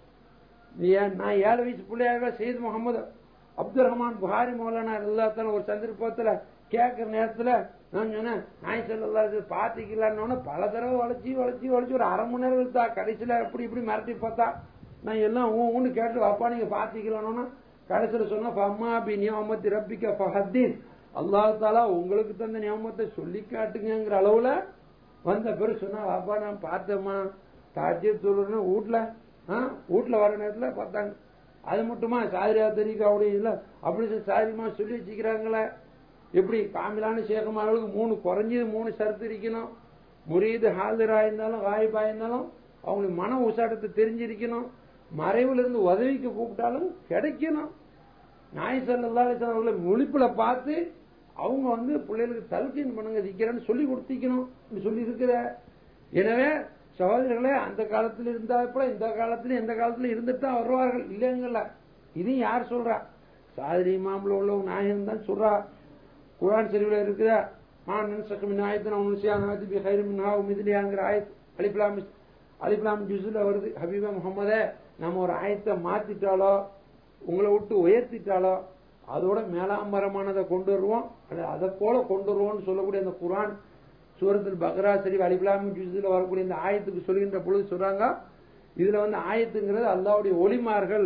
நான் ஏழு வயசு பிள்ளையாக செய்து முகமது அப்துல் ரஹ்மான் புகாரி மௌலானா எல்லாத்தாலும் ஒரு சந்தர்ப்பத்துல கேட்கிற நேரத்துல நான் சொன்னேன் நாய் ஸல்லல்லாஹு பாத்திக்கலான்னு பல தடவை வளைச்சி வளைச்சி வளைச்சி ஒரு அரை மணி நேரம் இருந்தா கடைசியில எப்படி இப்படி மிரட்டி பார்த்தா நான் எல்லாம் ஊன்னு கேட்டு அப்பா நீங்க பாத்திக்கலான்னு கடைசியில சொன்னா ஃபம்மா பி நியமத்தி ரப்பிக்க ஃபஹத்தீஸ் அல்லாஹ் தாலா உங்களுக்கு தந்த நியமத்தை சொல்லி காட்டுங்கிற அளவுல வந்த பேரு சொன்னா அப்பா நான் பார்த்தேம்மா தாஜ்ஜத் சொல்றேன்னு வீட்டுல வீட்டுல வர நேரத்துல பார்த்தாங்க. அது மட்டுமா சாதிரியா தெரிவிக்க அப்படி இல்ல அப்படி சாதிரிமா சொல்லி வச்சுக்கிறாங்களே. எப்படி காமிலான சேகமானவர்களுக்கு மூணு குறைஞ்சது மூணு சரத்து இருக்கணும். முரீது ஹாதிரா இருந்தாலும் வாய்ப்பா இருந்தாலும் அவங்களுக்கு மன உசாட்டத்தை தெரிஞ்சிருக்கணும். மறைவுல இருந்து உதவிக்கு கூப்பிட்டாலும் கிடைக்கணும். நாய் ஸல்லல்லாஹு அலைஹி வஸல்லம் அவர்களை முழிப்புல பார்த்து அவங்க வந்து பிள்ளைகளுக்கு தல்கீன் பண்ணுங்க திக்கிறேன்னு சொல்லி கொடுத்திக்கணும் சொல்லி இருக்கிற. எனவே சகோதரர்களே, அந்த காலத்தில் இருந்தாப்ப இந்த காலத்துல எந்த காலத்துல இருந்துட்டு தான் வருவார்கள் இல்லைங்கல்ல. இதையும் யார் சொல்றா? சாதிரி இமாம்ல உள்ளவங்க நாயகம் தான் சொல்றா. குர்ஆன் ஷரீஃப்ல இருக்கிற மானன் சக்கமின் ஆயத்தன உன்சியானாதி பி கைர் மின்ஹா மித்லியாங்கிற ஆயத் அலிஃப் லாம் அலிஃப் லாம் ஜுஸ்ல வருது. ஹபீபா முஹம்மதே, நம்ம ஒரு ஆயத்தை மாத்திட்டாலோ உங்களை விட்டு உயர்த்திட்டாலோ அதோட மேலாம்பரமானதை கொண்டு வருவோம், அதை போல கொண்டு வருவோம்னு சொல்லக்கூடிய அந்த குர்ஆன் சூரத்துல் பக்ரா ஷரீஃப் அலிஃப் லாம் ஜுஸ்ல வரக்கூடிய இந்த ஆயத்துக்கு சொல்கின்ற பொழுது சொல்றாங்க, இதுல வந்து ஆயத்துங்கிறது அல்லாஹ்வுடைய ஒளிமார்கள்.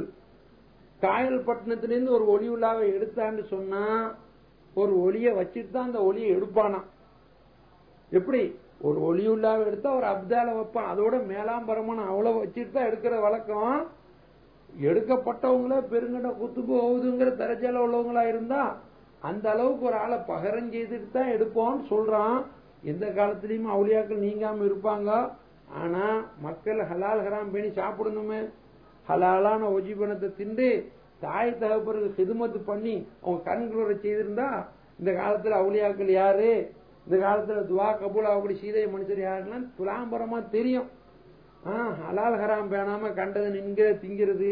காயல் பட்டணத்திலிருந்து ஒரு ஒளி உள்ளாவை எடுத்தான்னு சொன்னா ஒரு ஒளியை வச்சுட்டு தான் அந்த ஒளியை எடுப்பானா. எப்படி ஒரு ஒளி உள்ளாவை எடுத்தா ஒரு அப்தால வைப்பான், அதோட மேலாம்பரமான அவ்வளவு வச்சுட்டு தான் எடுக்கிற வழக்கம். எடுக்கப்பட்டவங்களே பெருங்கட குத்துபு ஓதுங்கிற தரஜால உள்ளவங்களா இருந்தா அந்த அளவுக்கு ஒரு ஆளை பகரம் செய்துட்டு தான் எடுப்போம்னு சொல்றான். எந்த காலத்திலயும் அவுலியாக்கள் நீங்காம இருப்பாங்க. ஆனா மக்கள் ஹலால் ஹராம் பேணி சாப்பிடணுமே, ஹலாலான ஒஜிபனத்தை திண்டு தாய் தகப்பருக்கு ஹிதுமத்து பண்ணி அவங்க கண்களோட செய்திருந்தா இந்த காலத்துல அவுலியாக்கள் யாரு, இந்த காலத்துல துவா கபூல் ஆகக்கூடிய சீதைய மனுஷர் யாருன்னா துலாம்பரமா தெரியும். ஹலால் ஹராம் பேணாம கண்டது நின்கிற திங்கிறது,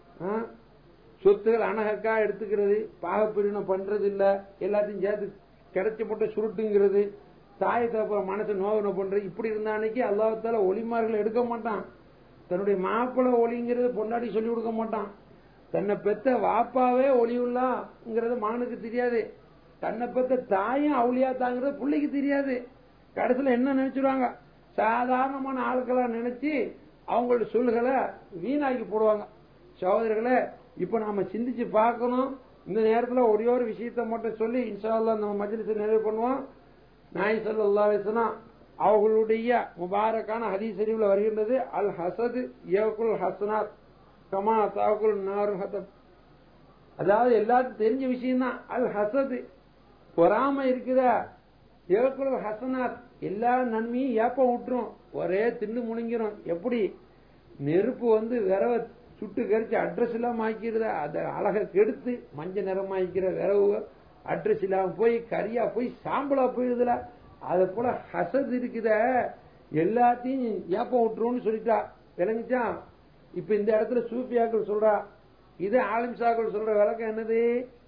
சொத்துகள் அனகக்கா எடுத்துக்கிறது, பாகப்பிரிவினை பண்றது இல்ல, எல்லாத்தையும் சேர்த்து கிடைச்சப்பட்ட சுருட்டுங்கிறது, தாய் தகப்ப மனசை நோவனை பண்றது. இப்படி இருந்த அன்னைக்கு அல்லாஹ்தால ஒளிமார்களை எடுக்க மாட்டான். தன்னுடைய மாப்பிள ஒளிங்கிறது பொண்டாடி சொல்லி கொடுக்க மாட்டான். தன்னை பெத்த வாப்பாவே ஒளியுள்ளாங்கிறது மகனுக்கு தெரியாது. தன்னை பெத்த தாயும் அவுளியா தாங்கிறது பிள்ளைக்கு தெரியாது. கடைசியில் என்ன நினைச்சிருவாங்க, சாதாரணமான ஆட்களா நினைச்சு அவங்களோட சொல்களை வீணாக்கி போடுவாங்க. சகோதரர்களே, இப்ப நாம சிந்திச்சு பார்க்கணும். இந்த நேரத்தில் ஒரே ஒரு விஷயத்தை மட்டும் சொல்லி இன்ஷா அல்லாஹ் நம்ம மஜ்லிஸை நிறைவு பண்ணுவோம். நாய் ஸல்லல்லாஹு அலைஹி வஸல்லம் அவர்களுடைய முபாரக்கான ஹதீஸ் ஷரீஃப்ல வருகின்றது, அல் ஹசது யகுல் ஹசனாத் கமா தாகுல் நார் ஹதப். அதாவது எல்லாத்துக்கும் தெரிஞ்ச விஷயம் தான். அல் ஹசது பொறாம இருக்குத, யகுல் ஹசனாத் எல்லா நன்மையும் ஏப்ப விட்டுரும், ஒரே தின்னு முழுங்கிரும். எப்படி நெருப்பு வந்து விரவ சுட்டு கரிச்சு அட்ரஸ் இல்லாம ஆக்கிடுத, அதை அழகை கெடுத்து மஞ்சள் நிறமாக்கிற விரவு அட்ரஸ் இல்லாம போய் கரியா போய் சாம்பலா போயிடுதுல, அதை போல ஹசத் இருக்குத எல்லாத்தையும் ஏப்ப விட்டுரும்னு சொல்லிட்டா. விளங்குச்சா? இப்ப இந்த இடத்துல சூஃபியாக்கள் சொல்றா, இது ஆலிம் சாக்கள் சொல்ற விளக்கம் என்னது?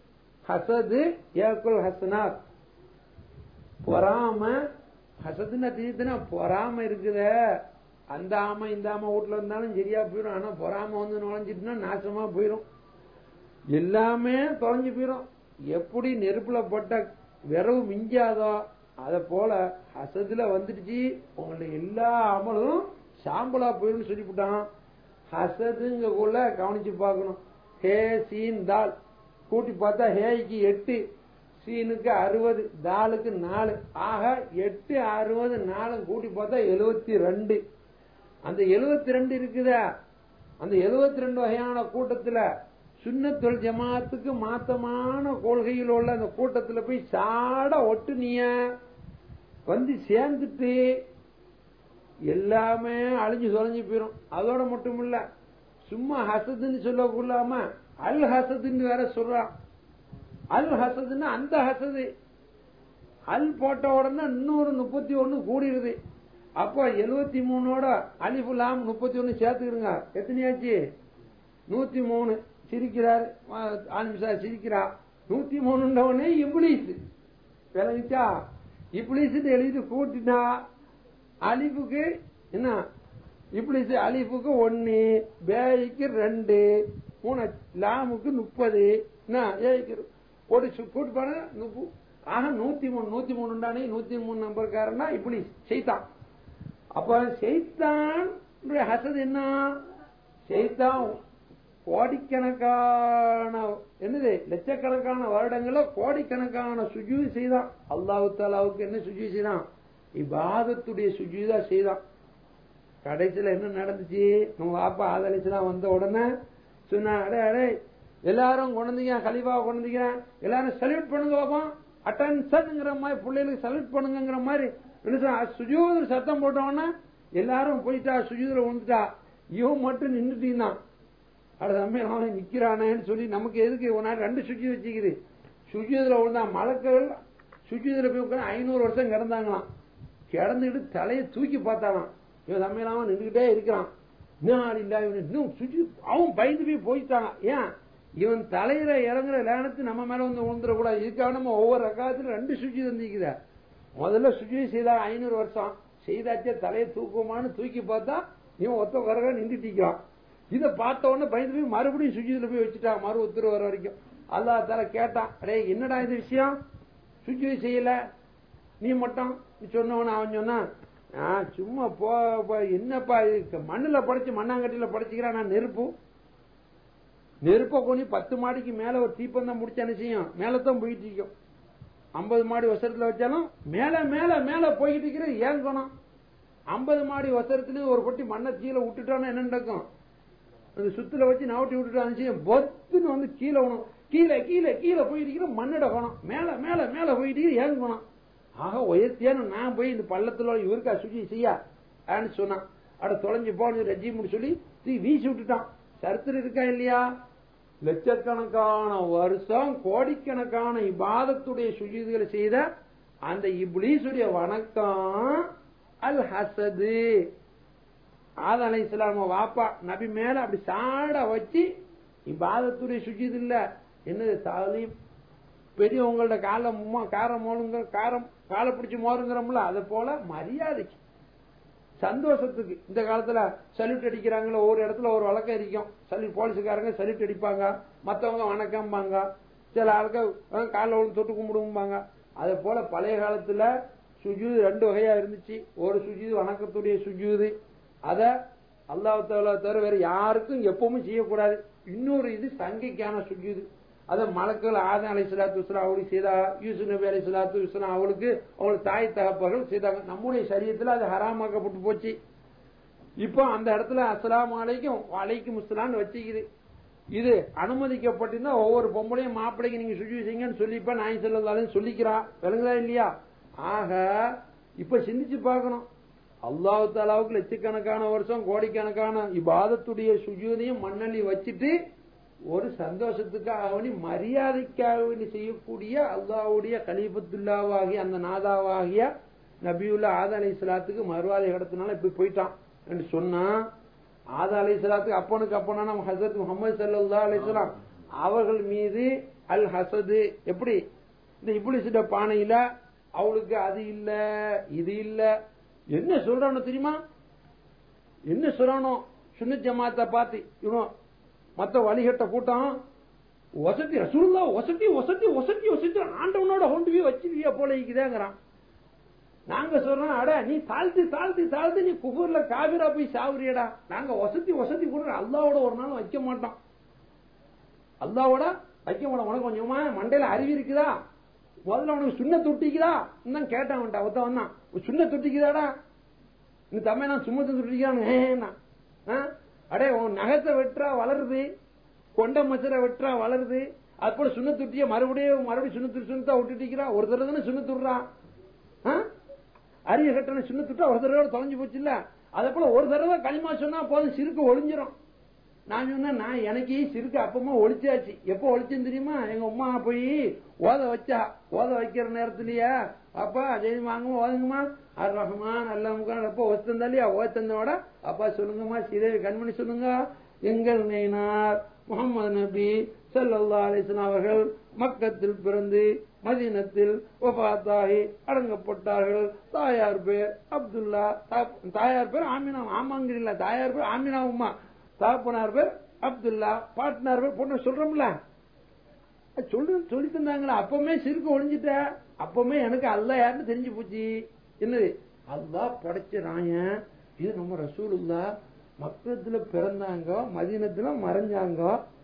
ஹசது ஏக்குல் ஹசனாத், பொறாம. ஹசதுன்னா தீர்த்துனா பொறாம இருக்குத, அந்த ஆமை இந்த ஆமை வீட்டுல இருந்தாலும் சரியா போயிடும். ஆனா பொறாம வந்து நுழைஞ்சிட்டுனா நாசமா போயிடும், எல்லாமே தொலைஞ்சு போயிடும். எப்படி நெருப்புல போட்ட விரவு மிஞ்சாதோ அத போல ஹசதுல வந்துடுச்சு உங்களுடைய எல்லா அமலும் சாம்பலா போயிடும் சொல்லிவிட்டான். ஹசதுங்கக்குள்ள கவனிச்சு பார்க்கணும். ஹே சீன் தால் கூட்டி பார்த்தா ஹேக்கு எட்டு, சீனுக்கு அறுபது, தாலுக்கு நாலு, ஆக எட்டு அறுபது நாலு கூட்டி பார்த்தா எழுபத்தி ரெண்டு. அந்த எழுபத்தி ரெண்டு இருக்குதா, அந்த எழுபத்தி ரெண்டு வகையான கூட்டத்துல சுன்னத்துல் ஜமாத்துக்கு மாத்தமான கொள்கையில் உள்ள அந்த கூட்டத்துல போய் சாட ஒட்டு நீய வந்து சேர்ந்துட்டு எல்லாமே அழிஞ்சு தொலைஞ்சு போயிடும். அதோட மட்டும் இல்ல, சும்மா ஹசதுன்னு சொல்லக்கூடாம அல் ஹசதுன்னு வேற சொல்றான். அல் ஹசதுன்னு அந்த ஹசது அல் போட்ட உடனே இன்னொரு முப்பத்தி ஒன்னு கூடிடுது. அப்போ எழுபத்தி மூணோட அலிஃபுலாம் முப்பத்தி ஒன்னு சேர்த்துக்கிடுங்க, எத்தனையாச்சு? நூத்தி மூணு. சிரிக்கிறார் ஆலிமிசா, சிரிக்கிறா. நூத்தி மூணுன்னே இப்ளீஸ் விளங்கிச்சா? இப்ளீஸ் எழுதி கூட்டினா அலிஃபுக்கு என்ன? இப்ளீஸ் அலிஃபுக்கு ஒன்னு, பேய்க்கு ரெண்டு, மூணு, லாமுக்கு முப்பது, கூட்டு பாருங்க. ஆக நூத்தி மூணு. நூத்தி மூணு நூத்தி மூணு நம்பர்காரன்னா இப்ளீஸ் செய்தான். அப்ப செய்தான் ஹசது என்ன? செய்தான் கோடிக்கணக்கான என்னது லட்சக்கணக்கான வருடங்கள கோடிக்கணக்கான சுஜூது செய்தான். அல்லாஹ் தஆலாவுக்கு என்ன சுஜூது செய்தான்? இபாதத்துடைய சுஜூதா செய்தான். கடைசியில என்ன நடந்துச்சு? நம்ம அப்பா ஆதலிச்சுலாம் வந்த உடனே சொன்னா, அடே அடே எல்லாரும் கொண்டீங்க, கலிஃபா கொண்டீங்க, எல்லாரும் சல்யூட் பண்ணுங்க பாப்போம், அட்டன்ஷன்ங்கிற மாதிரி பிள்ளைகளுக்கு சல்யூட் பண்ணுங்கிற மாதிரி சுஜூது சத்தம் போட்டோன்னா எல்லாரும் போயிட்டா, சுஜூதுல வந்துட்டா. இவன் மட்டும் நின்றுட்டீங்கன்னா அடுத்த சமயம் அவன் நிக்கிறானேன்னு சொல்லி நமக்கு எதுக்கு ஒரு நாள் ரெண்டு சுஜி வச்சுக்குது. சுஜிதுல விழுந்தா மலக்கள் சுஜிதுல போய் உட்காந்து ஐநூறு வருஷம் கிடந்தாங்களாம். கிடந்துக்கிட்டு தலையை தூக்கி பார்த்தாலாம். இவன் சமையலாம நின்றுகிட்டே இருக்கிறான். இன்னும் சுஜி அவன் பயந்து போய் போயிட்டாங்க. ஏன் இவன் தலையில இறங்குற லேனத்து நம்ம மேல வந்து விழுந்துடக்கூடாது. இதுக்காக நம்ம ஒவ்வொரு ரகாத்துல ரெண்டு சுஜி தந்திக்குத. முதல்ல சுஜி செய்தா ஐநூறு வருஷம் செய்தாச்சே தலையை தூக்குமான்னு தூக்கி பார்த்தா இவன் ஒத்த வரக நின்றுட்டிக்கிறான். இதை பார்த்த உடனே பயந்து போய் மறுபடியும் சுஜிதுல போய் வச்சுட்டான். மறு உத்தரவு வர வரைக்கும் அல்லாஹ் தஆலா கேட்டான், அடே என்னடா இது விஷயம், சுஜி செய்யல நீ மட்டும் சொன்னவன. அவன் சொன்னான், சும்மா போ என்னப்பா மண்ணுல படைச்சு மண்ணாங்கட்டில படைச்சுக்கிறான். நான் நெருப்பு நெருப்ப கொண்டு பத்து மாடிக்கு மேல ஒரு தீப்பந்தம் முடிச்ச என்ன செய்யும், மேலத்தான் போயிட்டு இருக்கும். ஐம்பது மாடி வசரத்துல வச்சாலும் மேல மேல மேல போயிட்டு இருக்கிற ஏன் குணம். ஐம்பது மாடி வசரத்துலயும் ஒரு பொட்டி மண்ணை கீழே விட்டுட்டானா என்ன நடக்கும், அந்த சுத்துல வச்சு நவட்டி விட்டுட்டான்னு பொத்துன்னு வந்து கீழே உணும். கீழே கீழே கீழே போயிட்டு இருக்கிற மண்ணோட குணம் மேல மேல மேல போயிட்டு ஏன் குணம். ஆக உயர்த்தியான நான் போய் இந்த பள்ளத்துல இவருக்கா சுஜி செய்யா சொன்னான். அட தொலைஞ்சு போன ரஜிமுன்னு சொல்லி தீ வீசி விட்டுட்டான். சரித்திரம் இருக்கா இல்லையா, லட்சக்கணக்கான வருஷம் கோடிக்கணக்கான இபாதத்துடைய சுஜூதுகளை செய்த அந்த இப்லீசுடைய வணக்கம் அல் ஹசது. ஆதம் அலைஹிஸ்ஸலாம் வாப்பா நபி மேல அப்படி சாட வச்சு இபாதத்துடைய சுஜூது இல்ல, என்னது தாலீம். பெரியவங்களோட கால மும்மா காரம் மோளுங்க காரம் காலை பிடிச்சி மோருங்கிறோம்ல, அதை போல மரியாதைக்கு சந்தோஷத்துக்கு. இந்த காலத்துல சல்யூட் அடிக்கிறாங்களோ, ஒரு இடத்துல ஒரு வழக்கம் இருக்கும். சல்யூட் போலீஸுக்காரங்க சல்யூட் அடிப்பாங்க, மற்றவங்க வணக்கம்பாங்க, சில ஆளுக்கு கால தொட்டு கும்பிடுவாங்க. அதே போல பழைய காலத்துல சுஜூது ரெண்டு வகையா இருந்துச்சு. ஒரு சுஜூது வணக்கத்துடைய சுஜூது, அத அல்லாஹ் தஆலா தவிர வேற யாருக்கும் எப்பவுமே செய்யக்கூடாது. இன்னொரு இது சங்கைக்கான சுஜூது, அத மலக்கள் ஆதம் அலைஹிஸ்ஸலாத்து வஸ்ஸலாம் அவளுக்கு செய்தா, யூசுப் நபி அலைஹிஸ்ஸலாத்து வஸ்ஸலாம் அவளுக்கு அவளுக்கு தாய் தகப்பர்கள் செய்தாங்க. நம்முடைய சரியத்துல அது ஹராமாக்கப்பட்டு போச்சு. இப்போ அந்த இடத்துல அஸ்ஸலாமு அலைக்கும் வலைக்கும் அஸ்ஸலாம்னு வச்சுக்குது. இது அனுமதிக்கப்பட்டிருந்தா ஒவ்வொரு பொம்பளையும் மாப்பிள்ளைக்கு நீங்க சுஜூது செய்யுங்கன்னு சொல்லிப்ப நாய் ஸல்லல்லாஹு சொல்லிக்கிறா, விளங்குதா இல்லையா. ஆக இப்ப சிந்திச்சு பார்க்கணும், அல்லாஹ் தஆலாவுக்கு லட்சக்கணக்கான வருஷம் கோடிக்கணக்கான இபாதத்துடைய சுஜூதையும் மண்ணள்ளி வச்சுட்டு ஒரு சந்தோஷத்துக்காக மரியாதைக்காக செய்யக்கூடிய அல்லாஹ்வுடைய கலீஃபத்துல்லாவாகிய அந்த நாதாவாகிய நபியுல்லா ஆதம் அலைஹிஸ்ஸலாத்துக்கு மறுவாதை கடத்தினால இப்படி போயிட்டான் என்று சொன்னா, ஆதம் அலைஹிஸ்ஸலாத்துக்கு அப்பனுக்கு அப்பனான ஹஸரத் முஹம்மது ஸல்லல்லாஹு அலைஹி வஸல்லம் அவர்கள் மீது அல் ஹசது. எப்படி இந்த இப்லீஸோட பானையில அவளுக்கு அது இல்ல இது இல்ல என்ன சொல்றானோ தெரியுமா, என்ன சொல்றானோ சுன்னத் ஜமாத்தை பார்த்து இவனும் மத்த வழிகட்ட கூட்டம் வசதி ரசூலுல்லா வசதி வசதி வசதி வசதி ஆண்டவனோட கொண்டு போய் வச்சிருக்கிய போல இருக்குதேங்கிறான். நாங்க சொல்றோம், அட நீ தாழ்த்தி தாழ்த்தி தாழ்த்தி நீ குஃபர்ல காபிரா போய் சாவுறியடா. நாங்க வசதி வசதி கூட அல்லாவோட ஒரு நாள் வைக்க மாட்டோம், அல்லாவோட வைக்க மாட்டோம். உனக்கு கொஞ்சமா மண்டையில அறிவு இருக்குதா, முதல்ல உனக்கு சுண்ண தொட்டிக்குதா தான் கேட்டான். ஒத்த வந்தான் சுண்ண தொட்டிக்குதாடா, நீ தம்மை நான் சும்மத்தை தொட்டிக்கிறான். அடே உன் நகத்தை வெட்டுறா வளருது, கொண்ட மச்சரை வெட்டுறா வளருது, அது போல சுண்ண தொட்டிய மறுபடியும் மறுபடியும் சுண்ணத்து சுண்ணத்தா விட்டுட்டிக்கிறா. ஒரு தடவை தானே சுண்ணத்துடுறா, அரிய கட்டண சுண்ணத்துட்டா ஒரு தடவை தொலைஞ்சு போச்சு இல்ல. அதே போல ஒரு தடவை களிமா சொன்னா போதும் சிறுக்கு ஒளிஞ்சிரும். நான் சொன்னேன், நான் எனக்கு சிறுக்கு அப்பமா ஒழிச்சாச்சு. எப்ப ஒழிச்சுன்னு தெரியுமா, எங்க அம்மா போய் ஓத வச்சா, ஓத வைக்கிற நேரத்திலயா அப்பா ஜெய் வாங்குமா ஓதுங்கம்மா அர் ரஹ்மான் அல்லாஹ் அப்ப ஒத்தந்தா இல்லையா, ஓத்தந்தோட அப்பா சொல்லுங்கம்மா சீதேவி கண்மணி சொல்லுங்க, எங்கள் நைனார் முகமது நபி ஸல்லல்லாஹு அலைஹி வஸல்லம் அவர்கள் மக்கத்தில் பிறந்து மதீனத்தில் வஃபாத்தாகி அடங்கப்பட்டார்கள். தாயார் பேர் அப்துல்லா, தாயார் பேர் ஆமினா, ஆமாங்கிறீங்களா, தாயார் பேர் ஆமினா உம்மா, தாப்பனார் பேர் அப்துல்லா, பாட்னார் பேர் பொண்ணு சொல்றோம்ல, சொல்லு சொல்லி தந்தாங்களா. அப்பவுமே சிறுக்கு ஒழிஞ்சிட்ட, அப்பவுமே எனக்கு அல்லாஹ் யாருன்னு தெரிஞ்சு போச்சு. என்னது அல்லாஹ் படைச்ச ராயன், இது நம்ம ரசூலுல்லா மக்கத்துல பிறந்தாங்க மதீனத்துல மறைஞ்சாங்க.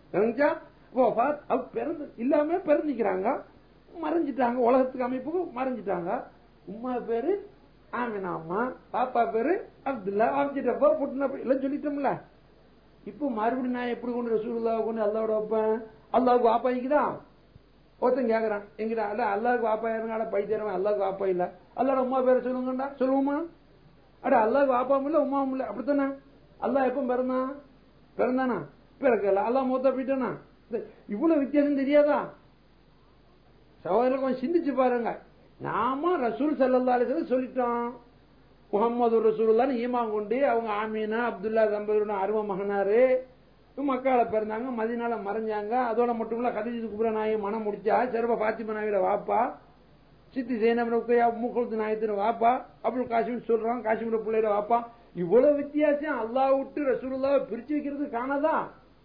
பிறந்து இல்லாம பிறந்திக்கிறாங்க, மறைஞ்சிட்டாங்க, உலகத்துக்கு அமைப்புக்கு மறைஞ்சிட்டாங்க. உம்மா பேரு ஆமினா அம்மா, பாப்பா பேரு அப்துல்லா, அமைச்சிட்டப்ப புட்டினப்ப எல்லாம் சொல்லிட்டோம்ல. இப்ப மறுபடியும் நான் எப்படி கொண்டு ரசூலுல்லாஹ் கொண்டு அல்லாவோட வைப்பேன், அல்லாவுக்கு வாப்பா இருக்குதான். ஒருத்தன் கேக்குறான், எங்கிட்ட அல்ல அல்லாவுக்கு வாப்பா இருங்க, பைத்தியரவன் அல்லாவுக்கு வாப்பா இல்ல, அல்லாட உமா பேரை சொல்லுங்கண்டா, சொல்லுவோமா? அட அல்லாவுக்கு வாப்பாவும் இல்ல உமாவும் இல்ல, அப்படித்தானே. அல்லாஹ் எப்ப பிறந்தான், பிறந்தானா பிறக்கல அல்லாஹ் மௌத்தா போயிட்டானா? இவ்வளவு வித்தியாசம் தெரியாதா? சகோதரர்கள் கொஞ்சம் சிந்திச்சு பாருங்க. நாம ரசூல் ஸல்லல்லாஹு அலைஹி வஸல்லம் சொல்லிட்டோம், முஹம்மது ரசூலுல்லாஹ்னு ஈமான் கொண்டு அவங்க ஆமீனா அப்துல்லா தம்பதியோட அருமை மகனாரு மக்கால பிறந்தாங்க, மதீனால மறைஞ்சாங்க. அதோட மட்டும் இல்ல, கதீஜா குப்ரா நாயை மனம் முடிச்சா, செருப பாத்திமா நாயோட வாப்பா, சித்தி ஜெய்னப் ருக்கையா மூக்குலத்து நாயத்தின் வாப்பா, அப்துல் காசிம் சொல்றான் காசிமோட பிள்ளையோட வாப்பா. இவ்வளவு வித்தியாசம் அல்லாஹ் விட்டு ரசூலுல்லாஹ் பிரிச்சு வைக்கிறது காணாதா?